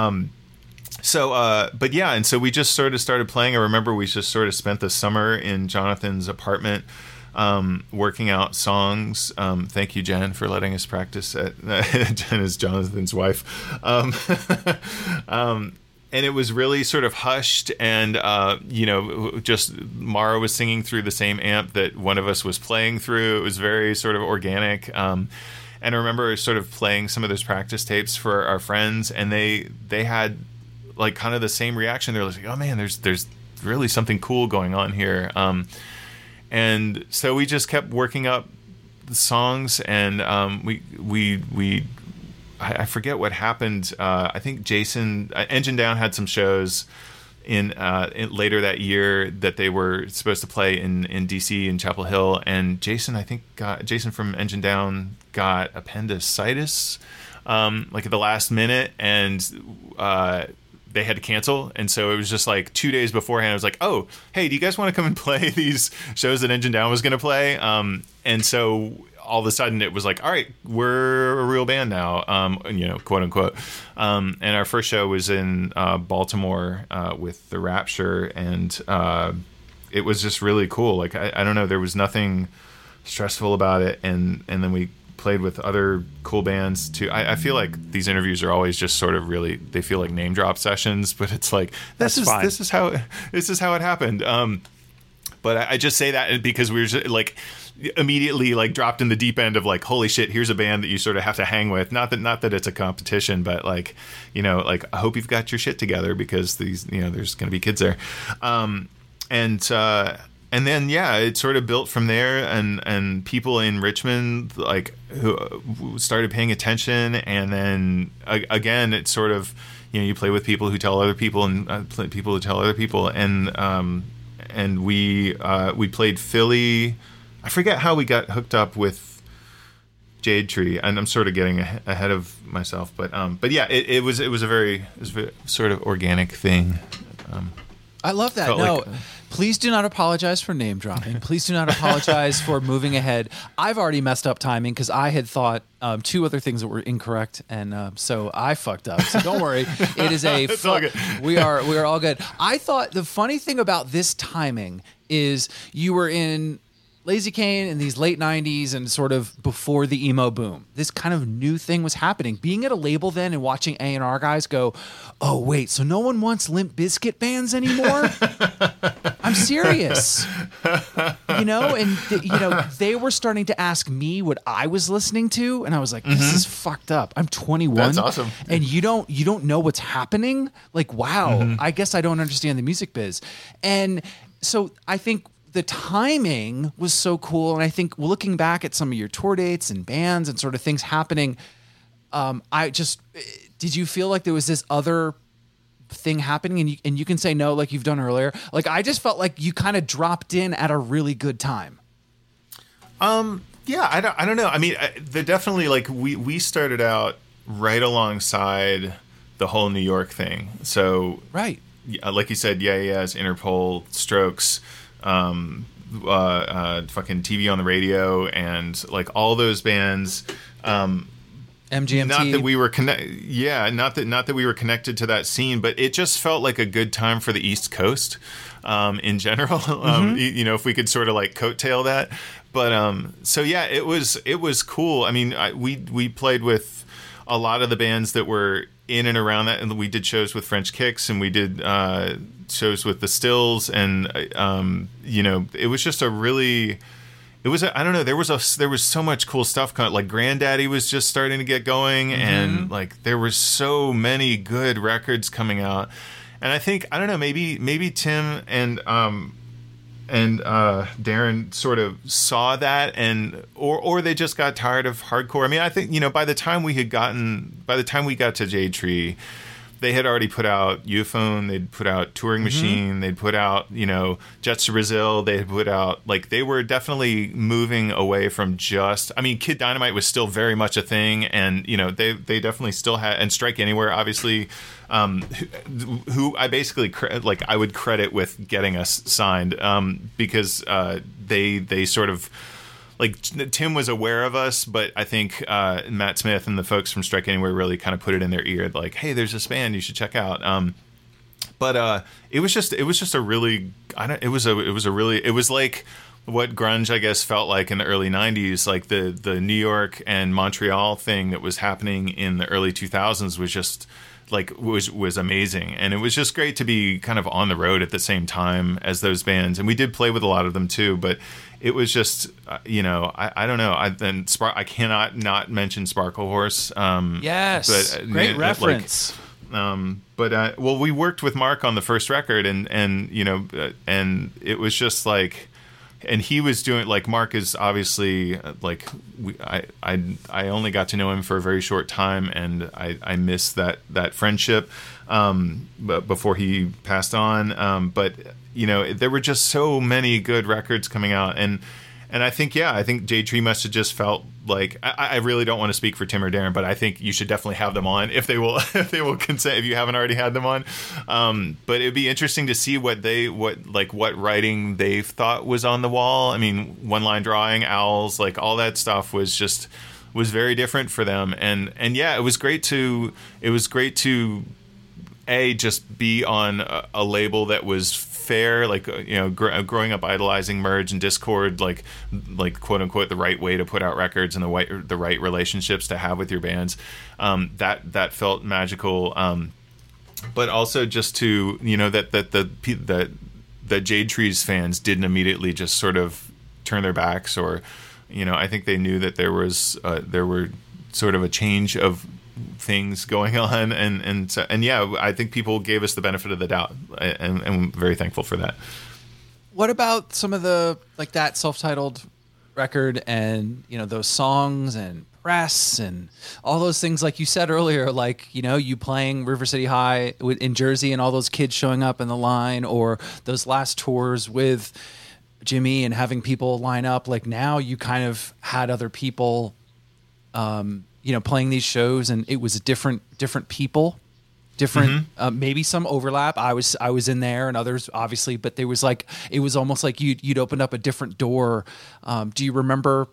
S2: But yeah, and so we just sort of started playing. I remember we just sort of spent the summer in Jonathan's apartment, working out songs. Thank you, Jen, for letting us practice. Jen is Jonathan's wife. it was really sort of hushed, and just Mara was singing through the same amp that one of us was playing through. It was very sort of organic. And I remember sort of playing some of those practice tapes for our friends, and they had like kind of the same reaction. They're like, "Oh man, there's really something cool going on here." And so we just kept working up the songs, and I forget what happened. I think Jason, Engine Down had some shows in later that year that they were supposed to play in DC in Chapel Hill, and Jason from Engine Down got appendicitis like at the last minute, and they had to cancel. And so it was just like 2 days beforehand, I was like, "Oh, hey, do you guys want to come and play these shows that Engine Down was going to play?" And so all of a sudden it was like, all right, we're a real band now, quote unquote. And our first show was in Baltimore with The Rapture, and it was just really cool. Like, I don't know, there was nothing stressful about it. And then we played with other cool bands too. I feel like these interviews are always just sort of really, they feel like name drop sessions, but it's like, this is how it happened. But I just say that because we were just, like, immediately like dropped in the deep end of like, holy shit, here's a band that you sort of have to hang with. Not that it's a competition, but like, like, I hope you've got your shit together, because these, there's going to be kids there. And then, yeah, it sort of built from there, and people in Richmond, like, who started paying attention. And then again, it's sort of, you play with people who tell other people, and people who tell other people. And we played Philly. I forget how we got hooked up with Jade Tree, and I'm sort of getting ahead of myself, but yeah, it was a very sort of organic thing.
S1: I love that. No, please do not apologize for name dropping. Please do not apologize for moving ahead. I've already messed up timing because I had thought two other things that were incorrect, and so I fucked up. So don't worry. It is a
S2: all good.
S1: We are all good. I thought the funny thing about this timing is you were in Lazy Kane in these late 90s and sort of before the emo boom. This kind of new thing was happening. Being at a label then and watching A&R guys go, "Oh, wait, so no one wants Limp Bizkit bands anymore?" I'm serious. They were starting to ask me what I was listening to, and I was like, this is fucked up. I'm 21.
S2: That's awesome.
S1: And you don't know what's happening? Like, wow, I guess I don't understand the music biz. And so I think the timing was so cool, and I think looking back at some of your tour dates and bands and sort of things happening, did you feel like there was this other thing happening, and you can say no like you've done earlier? Like, I just felt like you kind of dropped in at a really good time.
S2: Yeah, I don't know. I mean, they're definitely, like, we started out right alongside the whole New York thing. So
S1: right,
S2: like you said, Yes, Interpol, Strokes, fucking TV on the Radio, and like all those bands.
S1: MGMT.
S2: Not that we were not that we were connected to that scene, but it just felt like a good time for the East Coast in general. If we could sort of like coattail that. But so yeah, it was cool. I mean, we played with a lot of the bands that were in and around that, and we did shows with French Kicks, and we did shows with the Stills, and it was just a really. It was I don't know. There was so much cool stuff coming. Like Granddaddy was just starting to get going, and like there were so many good records coming out. And I think I don't know. Maybe Tim and Darren sort of saw that, or they just got tired of hardcore. I mean, I think by the time we got to Jade Tree, they had already put out Euphone, they'd put out Touring Machine, they'd put out, Jets to Brazil, they had put out, like, they were definitely moving away from just, I mean, Kid Dynamite was still very much a thing, and, they definitely still had, and Strike Anywhere, obviously, who I basically, I would credit with getting us signed, because they sort of, like, Tim was aware of us, but I think Matt Smith and the folks from Strike Anywhere really kind of put it in their ear, like, hey, there's this band you should check out. But it was just a really, it was like what grunge, I guess, felt like in the early 90s, like the New York and Montreal thing that was happening in the early 2000s was just like was amazing, and it was just great to be kind of on the road at the same time as those bands. And we did play with a lot of them too, but it was just I don't know. I cannot not mention Sparkle Horse.
S1: Yes,
S2: but,
S1: great reference.
S2: Well, we worked with Mark on the first record, and and it was just like. And he was doing, like, Mark is obviously, like, I only got to know him for a very short time, and I miss that friendship but before he passed on. But, there were just so many good records coming out. And I think Jade Tree must have just felt like, I really don't want to speak for Tim or Darren, but I think you should definitely have them on if they will consent, if you haven't already had them on. But it'd be interesting to see what writing they thought was on the wall. I mean, one line drawing, owls, like all that stuff was very different for them. And yeah, it was great to just be on a label that was fair, like growing up idolizing Merge and Discord, like quote unquote the right way to put out records and the right relationships to have with your bands. That felt magical. But also just to that Jade Tree's fans didn't immediately just sort of turn their backs, or I think they knew that there were sort of a change of things going on, and yeah, I think people gave us the benefit of the doubt, and I'm very thankful for that.
S1: What about some of the, like, that self-titled record and those songs and press and all those things, like you said earlier, like you playing River City High in Jersey and all those kids showing up in the line, or those last tours with Jimmy and having people line up, like now you kind of had other people playing these shows, and it was a different people, maybe some overlap. I was in there and others obviously, but there was it was almost like you'd opened up a different door. Do you remember,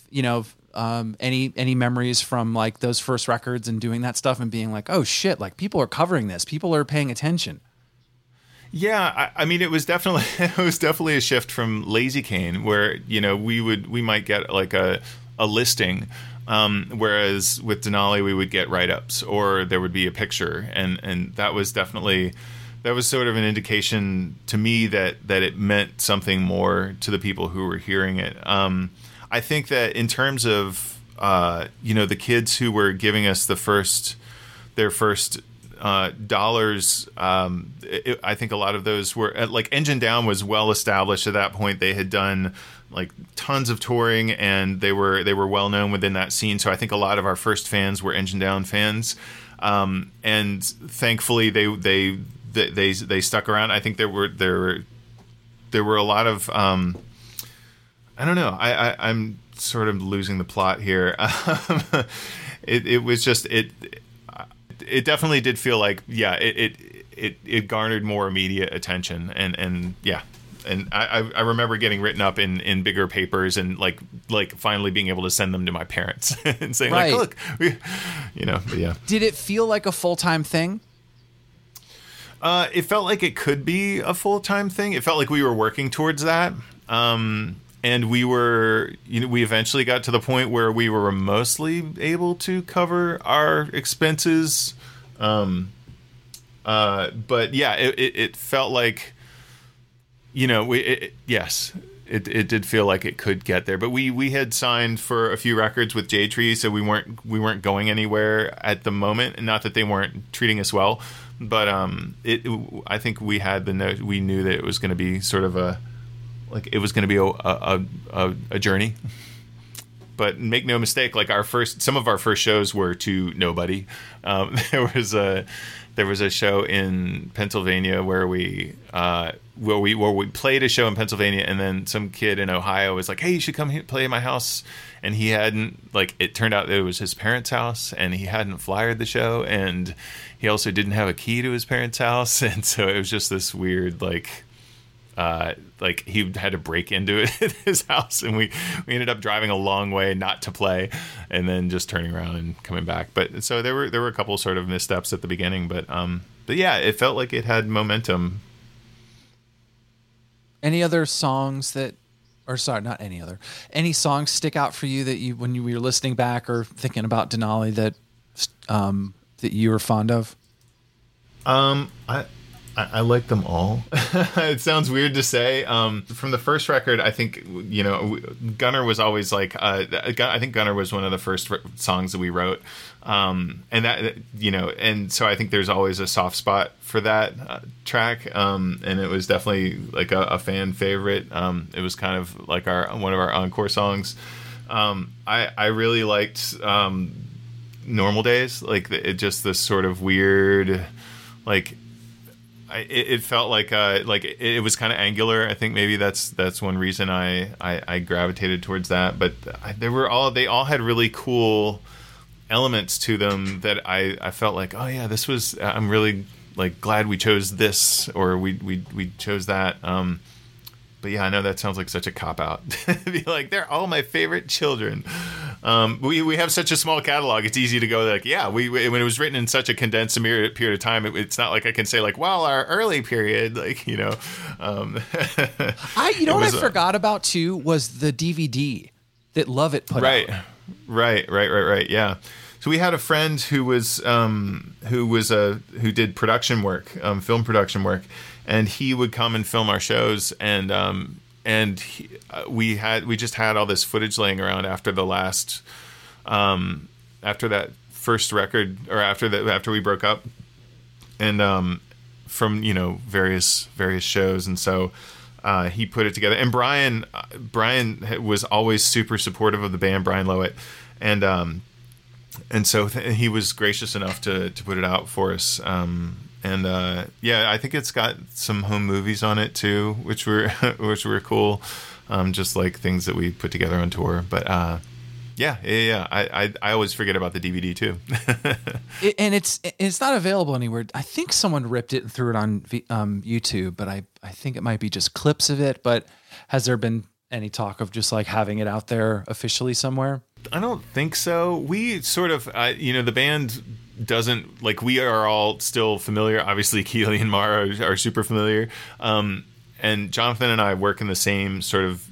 S1: any memories from like those first records and doing that stuff and being like, oh shit, like people are covering this, people are paying attention?
S2: Yeah, I mean, it was definitely a shift from Lazy Cane, where we might get like a listing. Whereas with Denali, we would get write-ups, or there would be a picture, and that was sort of an indication to me that it meant something more to the people who were hearing it. I think that in terms of the kids who were giving us their first dollars, I think a lot of those were like Engine Down was well established at that point. They had done like tons of touring, and they were well known within that scene. So I think a lot of our first fans were Engine Down fans, and thankfully they stuck around. I think there were a lot of I don't know. I'm sort of losing the plot here. It was just it definitely did feel like, yeah, it garnered more immediate attention, and yeah. And I remember getting written up in bigger papers, and like finally being able to send them to my parents and saying, right, like, look, but yeah. Did
S1: it feel like a full-time thing?
S2: It felt like it could be a full-time thing. It felt like we were working towards that. And we were, we eventually got to the point where we were mostly able to cover our expenses. But yeah, it felt like, yes, it did feel like it could get there. But we had signed for a few records with Jade Tree, so we weren't going anywhere at the moment. And not that they weren't treating us well, but I think we had we knew that it was going to be sort of it was going to be a journey. But make no mistake, like some of our first shows were to nobody. There was a show in Pennsylvania where we played a show in Pennsylvania, and then some kid in Ohio was like, "Hey, you should come here, play at my house." And he hadn't, it turned out that it was his parents' house, and he hadn't flyered the show, and he also didn't have a key to his parents' house, and so it was just this weird he had to break into it at his house, and we ended up driving a long way not to play, and then just turning around and coming back. But so there were a couple sort of missteps at the beginning, but yeah, it felt like it had momentum.
S1: Any other songs any songs stick out for you that when you were listening back or thinking about Denali that you were fond of?
S2: I like them all. It sounds weird to say. From the first record, I think, Gunner was always like, I think Gunner was one of the first songs that we wrote. And that, and so I think there's always a soft spot for that track. And it was definitely like a fan favorite. It was kind of like one of our encore songs. I really liked Normal Days, like just this sort of weird, like, it felt like it was kind of angular. I think maybe that's one reason I gravitated towards that. But they all had really cool elements to them that I felt like, oh yeah, this was, I'm really like glad we chose this, or we chose that. But yeah, I know that sounds like such a cop-out. Be like, they're all my favorite children. We have such a small catalog. It's easy to go like, yeah, when it was written in such a condensed period of time, it's not like I can say like, well, our early period, like,
S1: what I forgot about too was the DVD that Lovett put out.
S2: Right. Yeah. So we had a friend who did production work, film production work. And he would come and film our shows, and we just had all this footage laying around after the last, after that first record, or after we broke up, and from various shows, and so he put it together. And Brian was always super supportive of the band, Brian Lowett, and so he was gracious enough to put it out for us. And I think it's got some home movies on it too, which were cool, just like things that we put together on tour. But I always forget about the DVD too.
S1: And it's not available anywhere. I think someone ripped it and threw it on YouTube, but I think it might be just clips of it. But has there been any talk of just like having it out there officially somewhere?
S2: I don't think so. We sort of, the band doesn't, like, we are all still familiar. Obviously, Keely and Mara are super familiar. And Jonathan and I work in the same sort of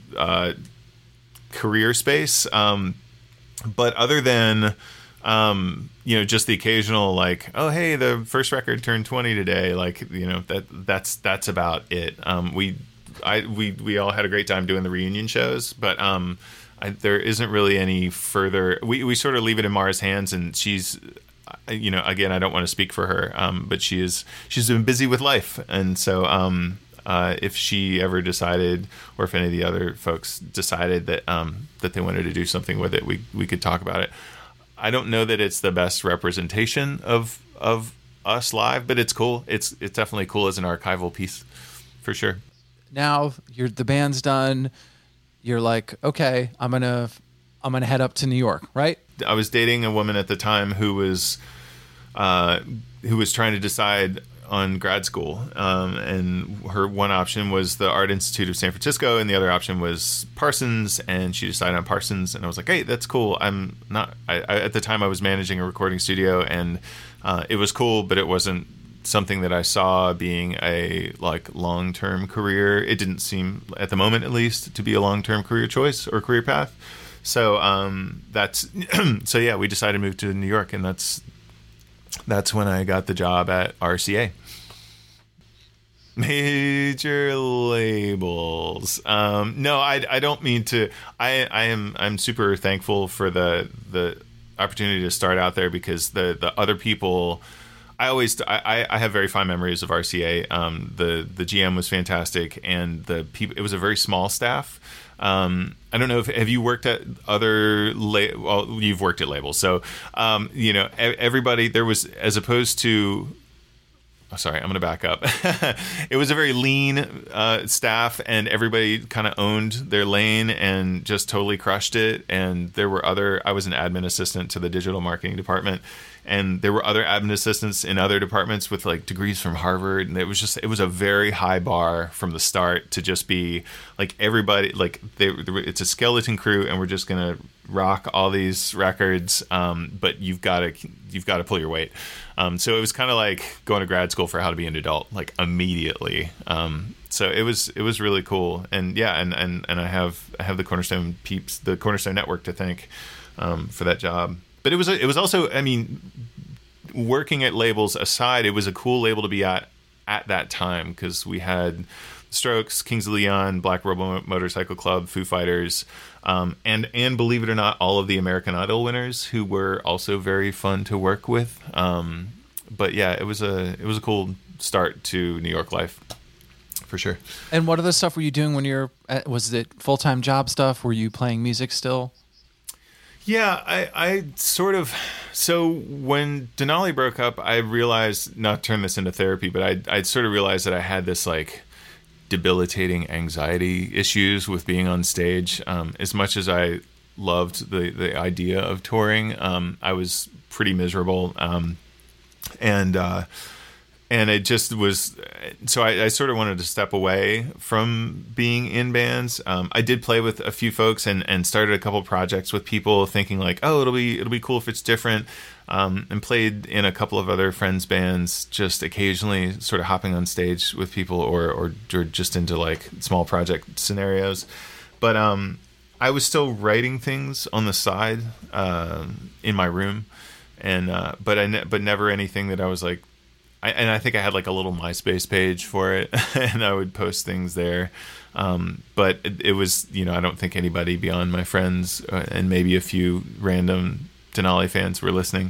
S2: career space. But other than, just the occasional, like, oh, hey, the first record turned 20 today. Like, that's about it. We all had a great time doing the reunion shows, but there isn't really any further. We sort of leave it in Mara's hands, and she's, again, I don't want to speak for her, but she's been busy with life, and so if she ever decided, or if any of the other folks decided that they wanted to do something with it, we could talk about it. I don't know that it's the best representation of us live, but it's cool. It's definitely cool as an archival piece, for sure.
S1: Now the band's done. You're like, okay, I'm gonna head up to New York, right?
S2: I was dating a woman at the time who was trying to decide on grad school, and her one option was the Art Institute of San Francisco, and the other option was Parsons, and she decided on Parsons. And I was like, hey, that's cool. At the time I was managing a recording studio, and it was cool, but it wasn't something that I saw being a like long-term career. It didn't seem, at the moment at least, to be a long-term career choice or career path. So we decided to move to New York, and that's when I got the job at RCA. Major labels. No, I don't mean to. I'm super thankful for the opportunity to start out there, because the other people, I have very fond memories of RCA. The GM was fantastic, and it was a very small staff. I don't know have you worked at other you've worked at labels, so everybody there was, as opposed to, sorry, I'm going to back up. It was a very lean staff, and everybody kind of owned their lane and just totally crushed it. And there were I was an admin assistant to the digital marketing department, and there were other admin assistants in other departments with like degrees from Harvard. And it was a very high bar from the start to just be like everybody, like it's a skeleton crew, and we're just going to rock all these records. But you've got to pull your weight. So it was kind of like going to grad school for how to be an adult, like immediately. So it was really cool. And yeah, and I have the Cornerstone peeps, the Cornerstone network to thank, for that job. But it was also, I mean, working at labels aside, it was a cool label to be at that time, because we had Strokes, Kings of Leon, Black Rebel Motorcycle Club, Foo Fighters, and believe it or not, all of the American Idol winners, who were also very fun to work with. But yeah, it was a cool start to New York life, for sure.
S1: And what other stuff were you doing when you're? Was it full-time job stuff? Were you playing music still?
S2: Yeah, I sort of. So when Denali broke up, I realized, not to turn this into therapy, but I'd sort of realized that I had this like debilitating anxiety issues with being on stage. As much as I loved the idea of touring, I was pretty miserable. And it just was, so I sort of wanted to step away from being in bands. I did play with a few folks and started a couple projects with people, thinking like, oh, it'll be cool if it's different. And played in a couple of other friends' bands, just occasionally sort of hopping on stage with people or just into like small project scenarios. But I was still writing things on the side in my room, and but never anything that I was like. I think I had like a little MySpace page for it, and I would post things there. But it was, I don't think anybody beyond my friends and maybe a few random Denali fans were listening.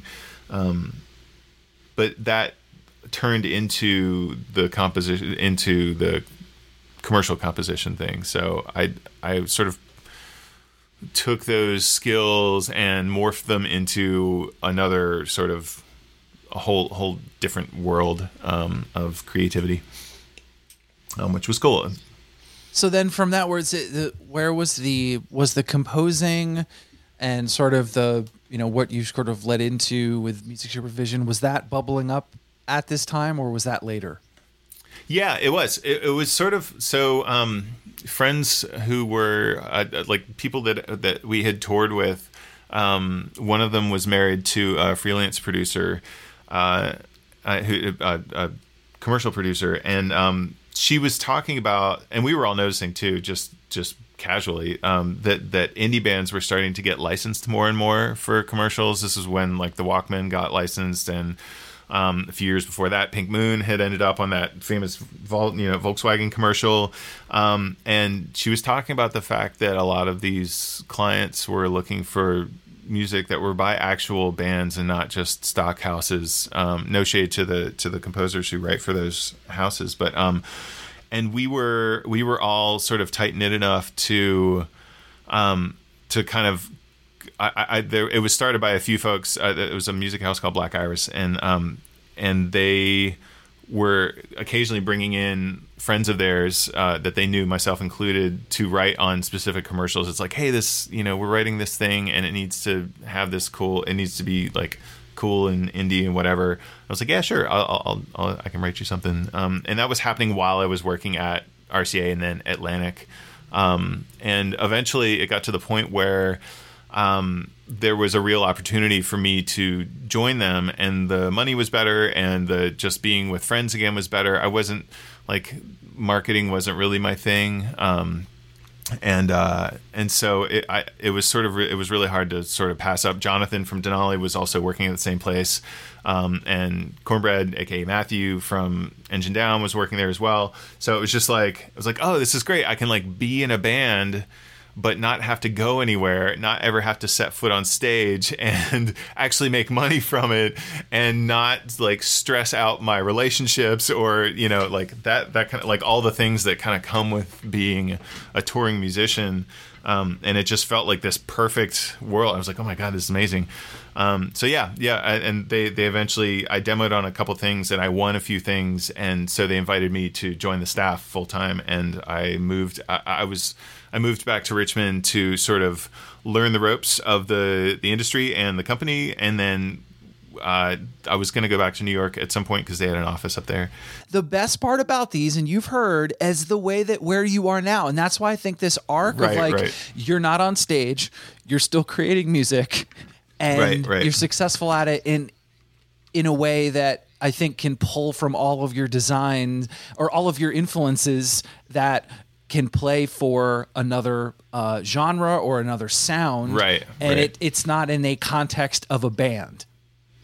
S2: But that turned into the composition, into the commercial composition thing. So I sort of took those skills and morphed them into another sort of a whole different world of creativity, which was cool.
S1: So then from that, was the composing and sort of the, what you sort of led into with music supervision, was that bubbling up at this time, or was that later?
S2: Yeah, it was. It was sort of, so friends who were like people that we had toured with, one of them was married to a freelance producer, a commercial producer, and she was talking about, and we were all noticing too, just casually, that indie bands were starting to get licensed more and more for commercials. This is when like the Walkman got licensed, and a few years before that, Pink Moon had ended up on that famous Volkswagen commercial, and she was talking about the fact that a lot of these clients were looking for music that were by actual bands and not just stock houses. No shade to the composers who write for those houses, but and we were all sort of tight knit enough to kind of. It was started by a few folks. It was a music house called Black Iris, and they were occasionally bringing in friends of theirs that they knew, myself included, to write on specific commercials. It's like, hey, this, we're writing this thing, and it needs to have this cool. It needs to be like cool and indie and whatever. I was like, yeah, sure, I can write you something. And that was happening while I was working at RCA and then Atlantic, and eventually it got to the point where there was a real opportunity for me to join them, and the money was better, and the just being with friends again was better. I wasn't like, marketing wasn't really my thing. And so it was really hard to sort of pass up. Jonathan from Denali was also working at the same place. And Cornbread, aka Matthew from Engine Down, was working there as well. So it was just like, I was like, oh, this is great. I can like be in a band, but not have to go anywhere, not ever have to set foot on stage, and actually make money from it, and not like stress out my relationships, or, like that kind of, like all the things that kind of come with being a touring musician. And it just felt like this perfect world. I was like, oh my God, this is amazing. So yeah. And they eventually, I demoed on a couple things and I won a few things. And so they invited me to join the staff full time. And I moved, I moved back to Richmond to sort of learn the ropes of the industry and the company. And then I was going to go back to New York at some point because they had an office up there.
S1: The best part about these, and you've heard, is the way that where you are now. And that's why I think this arc of like, you're not on stage, you're still creating music, and you're successful at it in a way that I think can pull from all of your designs or all of your influences that can play for another genre or another sound.
S2: Right.
S1: And it's not in a context of a band.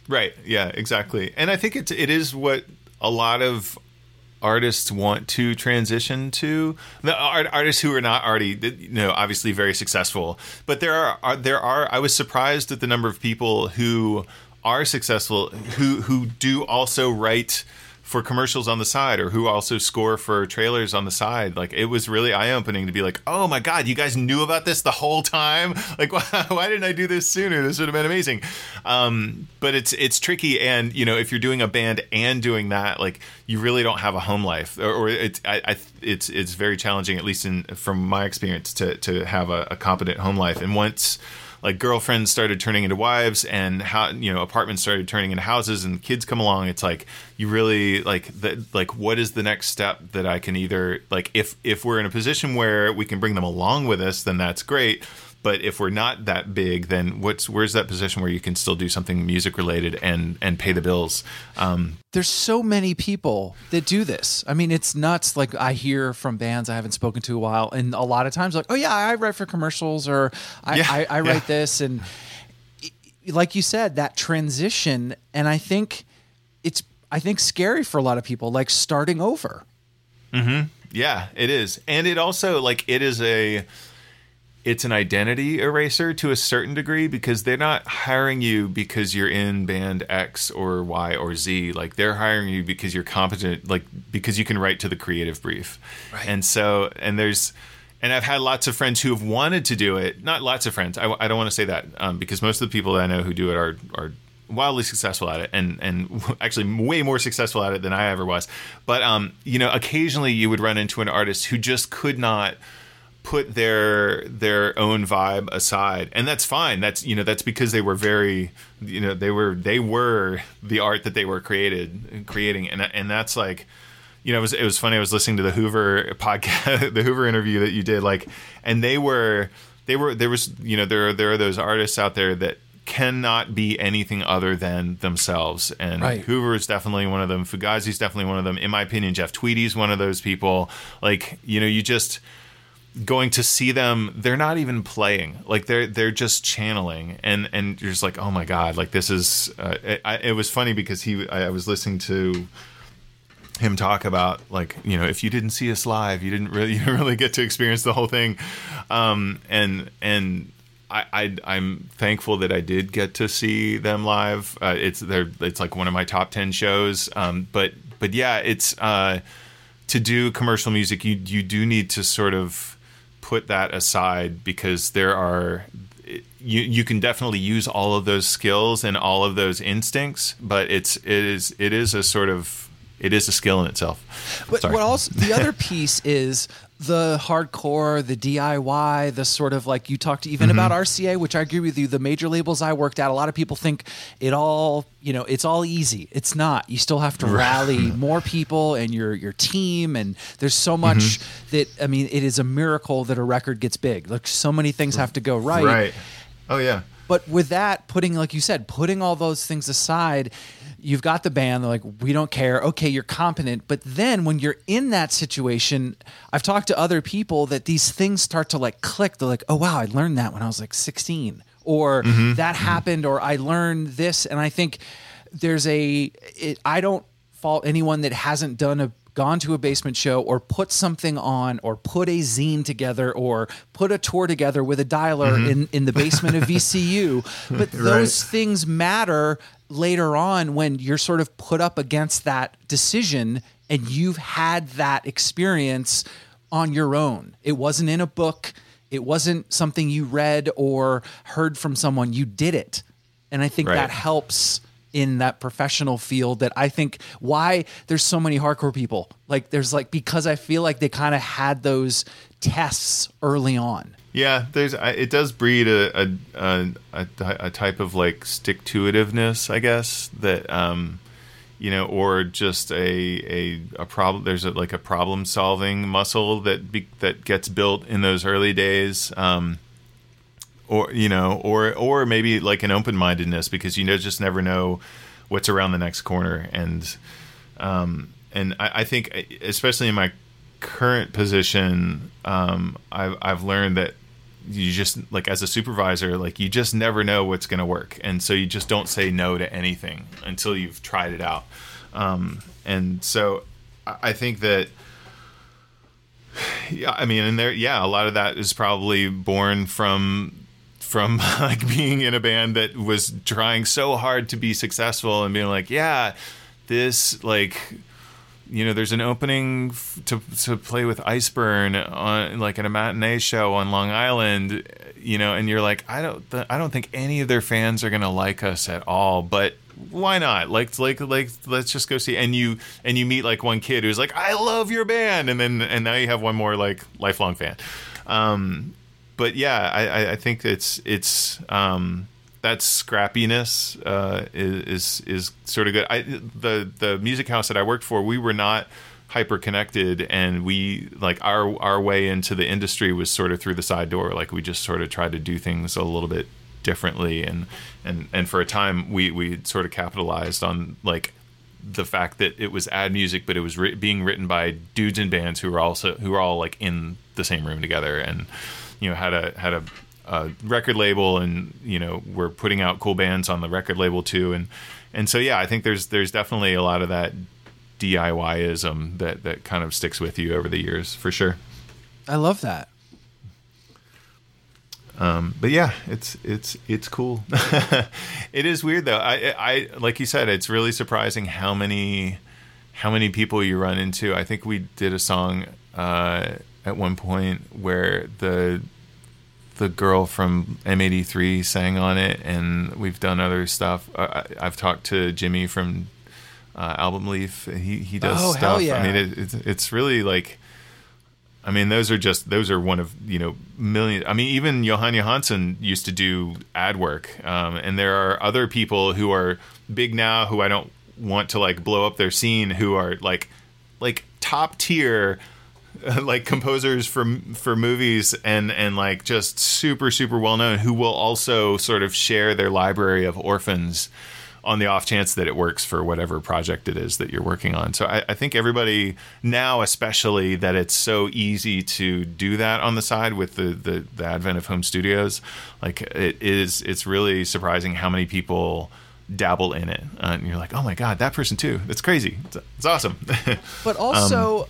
S2: Right. Yeah, exactly. And I think it is what a lot of artists want to transition to. The artists who are not already, obviously very successful, but there are. I was surprised at the number of people who are successful who do also write for commercials on the side, or who also score for trailers on the side. Like, it was really eye-opening to be like, oh my God, you guys knew about this the whole time? Like, why didn't I do this sooner? This would have been amazing. But it's tricky. And, if you're doing a band and doing that, like, you really don't have a home life, or it's very challenging, at least from my experience, to have a competent home life. And once, like, girlfriends started turning into wives, and apartments started turning into houses, and kids come along, it's like, you really what is the next step that I can either, like, if we're in a position where we can bring them along with us, then that's great. But if we're not that big, then where's that position where you can still do something music related and pay the bills?
S1: There's so many people that do this. I mean, it's nuts. Like, I hear from bands I haven't spoken to in a while, and a lot of times, like, oh yeah, I write for commercials, or I write this, and like you said, that transition, and I think it's scary for a lot of people, like, starting over.
S2: Mm-hmm. Yeah, it is, and it also, like, it's an identity eraser to a certain degree, because they're not hiring you because you're in band X or Y or Z. Like, they're hiring you because you're competent, like, because you can write to the creative brief. Right. And so, and I've had lots of friends who have wanted to do it. Not lots of friends. I don't want to say that, because most of the people that I know who do it are wildly successful at it, and actually way more successful at it than I ever was. But, occasionally you would run into an artist who just could not put their own vibe aside, and that's fine. That's because they were very, they were the art that they were creating, and that's like, it was funny. I was listening to the Hoover podcast, the Hoover interview that you did, like, and there are those artists out there that cannot be anything other than themselves, and right. Hoover is definitely one of them. Fugazi's definitely one of them. In my opinion, Jeff Tweedy's one of those people. Like, you just going to see them, they're not even playing, like, they're just channeling, and you're just like, oh my God, like, this is it was funny because I was listening to him talk about, like, if you didn't see us live, you didn't really get to experience the whole thing, and I'm thankful that I did get to see them live. It's like one of my top 10 shows, but yeah, it's to do commercial music, you do need to sort of put that aside, because there are, you can definitely use all of those skills and all of those instincts, but it is a skill in itself.
S1: But what also, the other piece is the hardcore, the DIY, the sort of, like, you talked even about RCA, which I agree with you. The major labels I worked at, a lot of people think it's all easy. It's not. You still have to rally more people and your team, and there's so much that, I mean, it is a miracle that a record gets big. Like, so many things have to go right.
S2: Right. Oh yeah.
S1: But with that, like you said, putting all those things aside, you've got the band, they're like, we don't care. Okay, you're competent. But then when you're in that situation, I've talked to other people that these things start to, like, click. They're like, oh, wow, I learned that when I was like 16, or that happened, or I learned this. And I think I don't fault anyone that hasn't gone to a basement show, or put something on, or put a zine together, or put a tour together with a dialer in the basement of VCU. But those things matter later on when you're sort of put up against that decision, and you've had that experience on your own. It wasn't in a book. It wasn't something you read or heard from someone. You did it. And I think that helps in that professional field, that I think why there's so many hardcore people. Like, there's, like, because I feel like they kind of had those tests early on.
S2: Yeah, it does breed a type of, like, stick-to-itiveness, I guess, that or just a problem. There's a problem-solving muscle that gets built in those early days. Or maybe, like, an open-mindedness, because just never know what's around the next corner, and I think, especially in my current position, I've learned that you just, like, as a supervisor, like, you just never know what's going to work. And so you just don't say no to anything until you've tried it out. And so I think that, yeah, I mean, and there, yeah, a lot of that is probably born from like being in a band that was trying so hard to be successful and being like, yeah, this, like, you know, there's an opening to play with Iceburn on, like, in a matinee show on Long Island, you know, and you're like, I don't think any of their fans are gonna like us at all, but why not? Like let's just go see. And you meet, like, one kid who's like, I love your band, and now you have one more, like, lifelong fan. But yeah, I think it's that scrappiness is sort of good. The music house that I worked for, we were not hyper connected, and we, like, our way into the industry was sort of through the side door. Like, we just sort of tried to do things a little bit differently, and for a time we sort of capitalized on, like, the fact that it was ad music, but it was being written by dudes in bands who were all, like, in the same room together, and, you know, had a record label, and, you know, we're putting out cool bands on the record label too, and so yeah, I think there's definitely a lot of that DIY-ism that kind of sticks with you over the years, for sure.
S1: I love that.
S2: But yeah, it's cool. It is weird though. I like you said, it's really surprising how many people you run into. I think we did a song at one point where the girl from M83 sang on it, and we've done other stuff. I've talked to Jimmy from Album Leaf. He does stuff. Hell yeah. I mean, it's really, like, I mean, those are one of, you know, million. I mean, even Johan Johansson used to do ad work, and there are other people who are big now who I don't want to, like, blow up their scene, who are like top tier, like, composers for movies, and like, just super well known, who will also sort of share their library of orphans on the off chance that it works for whatever project it is that you're working on. So I think everybody now, especially, that it's so easy to do that on the side with the advent of home studios, like, it's really surprising how many people dabble in it, and you're like, oh my god, that person too. That's crazy. It's awesome.
S1: But also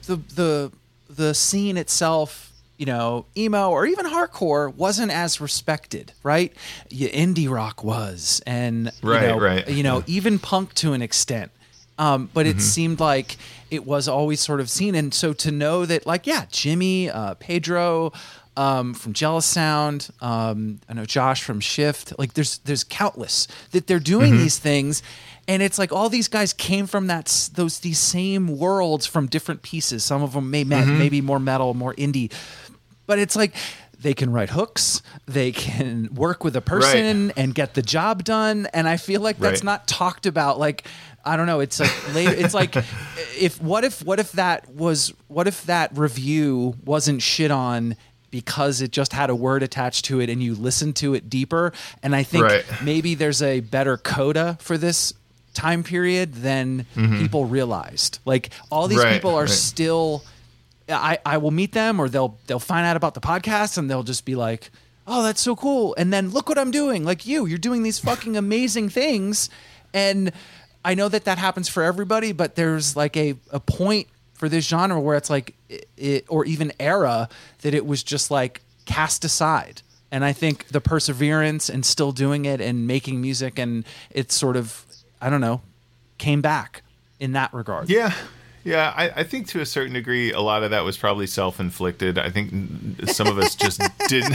S1: the scene itself, you know, emo or even hardcore wasn't as respected, right? Indie rock was, and even punk to an extent. But it seemed like it was always sort of seen, and so to know that, like, yeah, Jimmy, Pedro from Jealous Sound, I know Josh from Shift, like, there's countless that they're doing these things. And it's like all these guys came from these same worlds from different pieces. Some of them maybe more metal, more indie. But it's like they can write hooks, they can work with a person and get the job done. And I feel like that's not talked about. Like, I don't know. It's like later. It's like what if that review wasn't shit on because it just had a word attached to it and you listened to it deeper. And I think maybe there's a better coda for this time period than people realized. Like, all these people are still, I will meet them, or they'll find out about the podcast, and they'll just be like, oh, that's so cool. And then look what I'm doing. Like, you're doing these fucking amazing things. And I know that happens for everybody, but there's like a point for this genre where it's like, or even era, that it was just like cast aside. And I think the perseverance and still doing it and making music, and it's sort of, I don't know, came back in that regard.
S2: Yeah. I think to a certain degree, a lot of that was probably self-inflicted. I think some of us just didn't.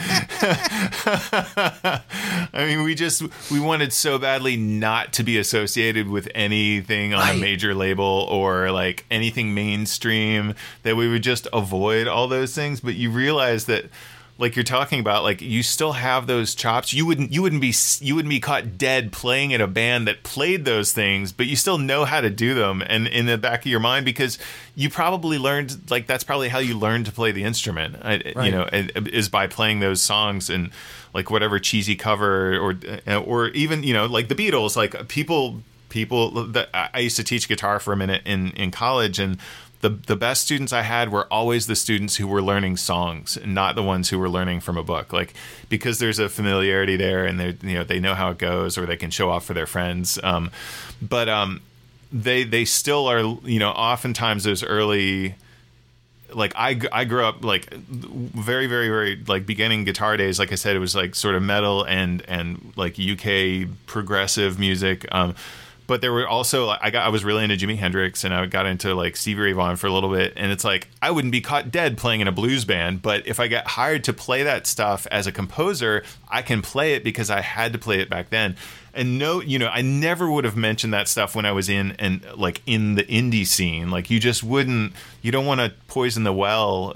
S2: I mean, we wanted so badly not to be associated with anything on a major label or, like, anything mainstream, that we would just avoid all those things. But you realize that, like you're talking about, like, you still have those chops. You wouldn't be caught dead playing in a band that played those things, but you still know how to do them, and in the back of your mind, because you probably learned, like, that's probably how you learned to play the instrument. You know, is by playing those songs, and, like, whatever cheesy cover or even, you know, like the Beatles, like people that I used to teach guitar for a minute in college, and the best students I had were always the students who were learning songs, and not the ones who were learning from a book. Like, because there's a familiarity there, and they know how it goes, or they can show off for their friends. But they still are, oftentimes those early. Like I grew up like very, very, very like beginning guitar days. Like I said, it was like sort of metal and like UK progressive music. But there were also I was really into Jimi Hendrix, and I got into like Stevie Ray Vaughan for a little bit. And it's like I wouldn't be caught dead playing in a blues band, but if I got hired to play that stuff as a composer, I can play it because I had to play it back then. And I never would have mentioned that stuff when I was in the indie scene. Like you don't want to poison the well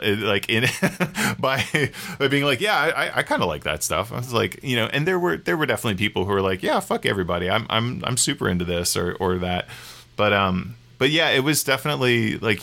S2: by being like, yeah, I kind of like that stuff. I was like, and there were definitely people who were like, yeah, fuck everybody. I'm super into this or that. But yeah, it was definitely like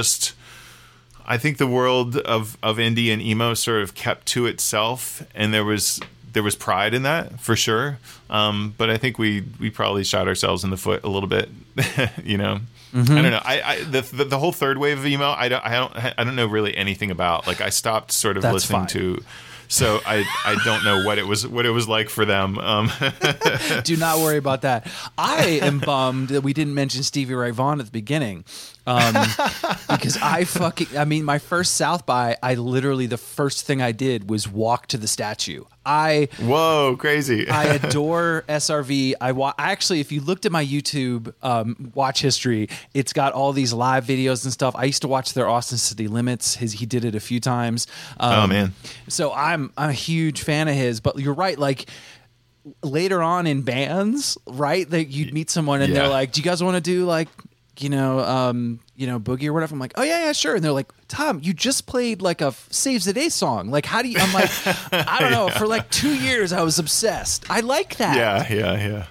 S2: I think the world of indie and emo sort of kept to itself, and there was pride in that for sure. But I think we probably shot ourselves in the foot a little bit, Mm-hmm. I don't know. The whole third wave of emo, I don't know really anything about. Like I stopped sort of listening to, so I don't know what it was like for them.
S1: Do not worry about that. I am bummed that we didn't mention Stevie Ray Vaughan at the beginning. Because my first South by, the first thing I did was walk to the statue.
S2: Whoa, crazy.
S1: I adore SRV. Actually, if you looked at my YouTube watch history, it's got all these live videos and stuff. I used to watch their Austin City Limits. He did it a few times.
S2: Oh man.
S1: So I'm a huge fan of his, but you're right. Like, later on in bands, right? That you'd meet someone and they're like, do you guys want to do like, boogie or whatever? I'm like, oh yeah, sure. And they're like, Tom, you just played like a Saves the Day song. Like, how do you? I'm like, I don't know. For like 2 years, I was obsessed. I like that.
S2: Yeah.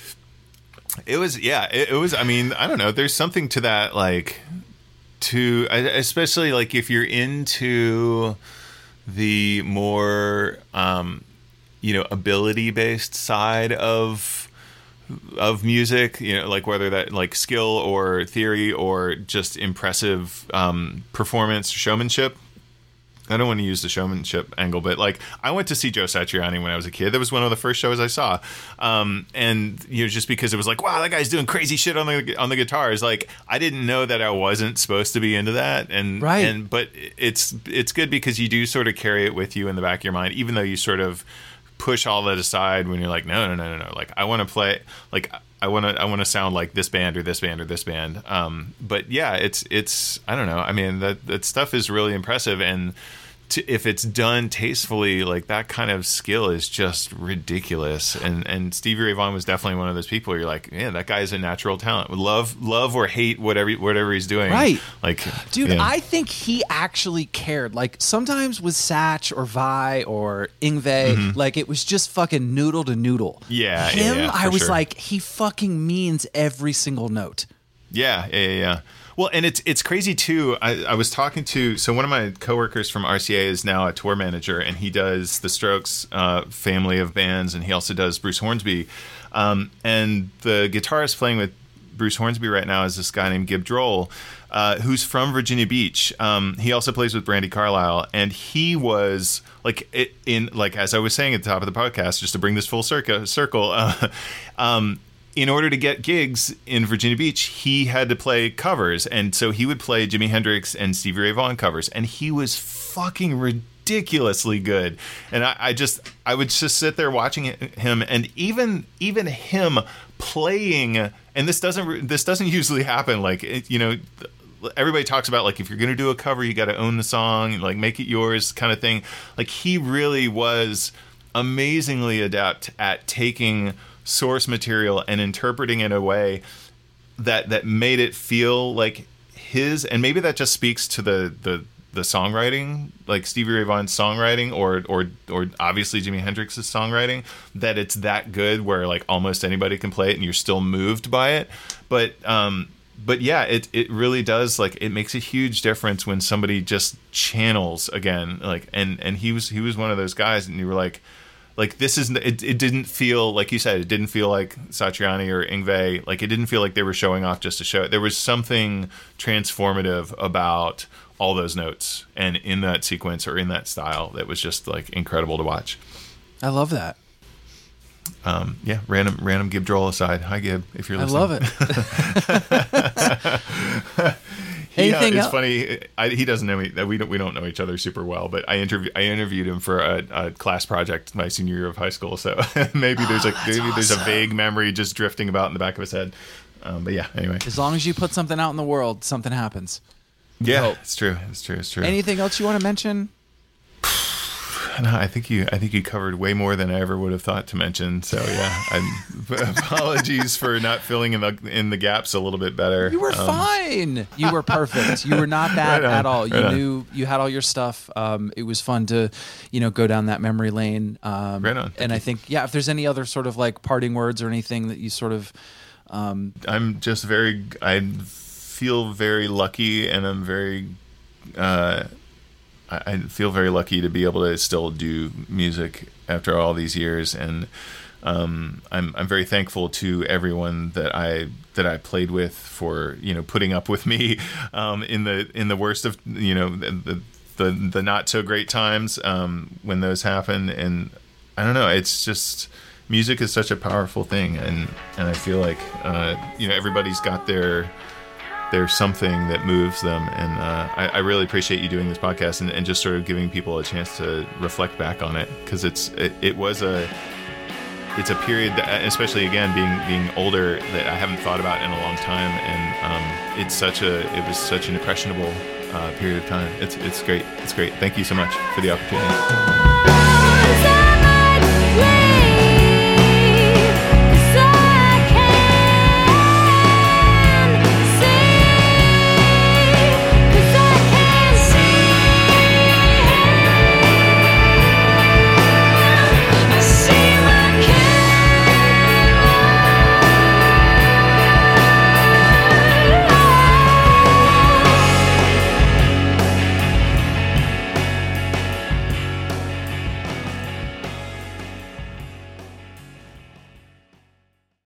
S2: It was. I mean, I don't know. There's something to that, like, especially like if you're into the more, ability based side of music, like whether that like skill or theory or just impressive performance, showmanship. I don't want to use the showmanship angle, but like I went to see Joe Satriani when I was a kid. That was one of the first shows I saw, and just because it was like, wow, that guy's doing crazy shit on the guitars. Like I didn't know that I wasn't supposed to be into that, but it's good because you do sort of carry it with you in the back of your mind, even though you sort of push all that aside when you're like, no. Like I want to play, like I want to sound like this band or this band or this band. But yeah, it's I don't know. I mean, that stuff is really impressive, and if it's done tastefully, like that kind of skill is just ridiculous. And Stevie Ray Vaughan was definitely one of those people where you're like, yeah, that guy is a natural talent. Love or hate whatever he's doing.
S1: Right.
S2: Like,
S1: dude, yeah. I think he actually cared. Like sometimes with Satch or Vi or Yngwie, like it was just fucking noodle to noodle.
S2: Yeah.
S1: I was like, he fucking means every single note.
S2: Yeah. Well, and it's crazy too. I was talking to one of my coworkers from RCA is now a tour manager, and he does the Strokes family of bands, and he also does Bruce Hornsby. And the guitarist playing with Bruce Hornsby right now is this guy named Gib Droll, who's from Virginia Beach. He also plays with Brandi Carlile, and he was as I was saying at the top of the podcast, just to bring this full circle. In order to get gigs in Virginia Beach, he had to play covers. And so he would play Jimi Hendrix and Stevie Ray Vaughan covers. And he was fucking ridiculously good. And I would just sit there watching him, and even him playing, and this doesn't usually happen. Like, everybody talks about like if you're going to do a cover, you got to own the song, like make it yours kind of thing. Like he really was amazingly adept at taking source material and interpreting it in a way that made it feel like his, and maybe that just speaks to the songwriting, like Stevie Ray Vaughan's songwriting or obviously Jimi Hendrix's songwriting, that it's that good where like almost anybody can play it and you're still moved by it. But yeah, it really does, like it makes a huge difference when somebody just channels again, like and he was one of those guys, and you were like, like this is it didn't feel like you said, it didn't feel like Satriani or Yngwie, like it didn't feel like they were showing off just to show it. There was something transformative about all those notes and in that sequence or in that style that was just like incredible to watch.
S1: I love that.
S2: Yeah, random Gib Droll aside. Hi Gib, if you're listening.
S1: I love it. Anything
S2: it's
S1: else?
S2: funny. He doesn't know me. We don't know each other super well. But I interviewed him for a class project my senior year of high school. So maybe there's there's a vague memory just drifting about in the back of his head. But yeah, anyway.
S1: As long as you put something out in the world, something happens.
S2: Yeah, it's true.
S1: Anything else you want to mention?
S2: No, I think you covered way more than I ever would have thought to mention. So yeah, apologies for not filling in the gaps a little bit better.
S1: You were fine. You were perfect. You were not bad at all. You knew you had all your stuff. It was fun to, go down that memory lane.
S2: Right on.
S1: And I think, if there's any other sort of like parting words or anything that you sort of,
S2: I'm just I feel very lucky, and I'm very. I feel very lucky to be able to still do music after all these years, and I'm very thankful to everyone that I played with for putting up with me in the worst of the not so great times when those happen. And I don't know, it's just music is such a powerful thing, and I feel like everybody's got there's something that moves them, and I really appreciate you doing this podcast and just sort of giving people a chance to reflect back on it, because it's a period that, especially again being older, that I haven't thought about in a long time, and it was such an impressionable period of time. It's great. Thank you so much for the opportunity.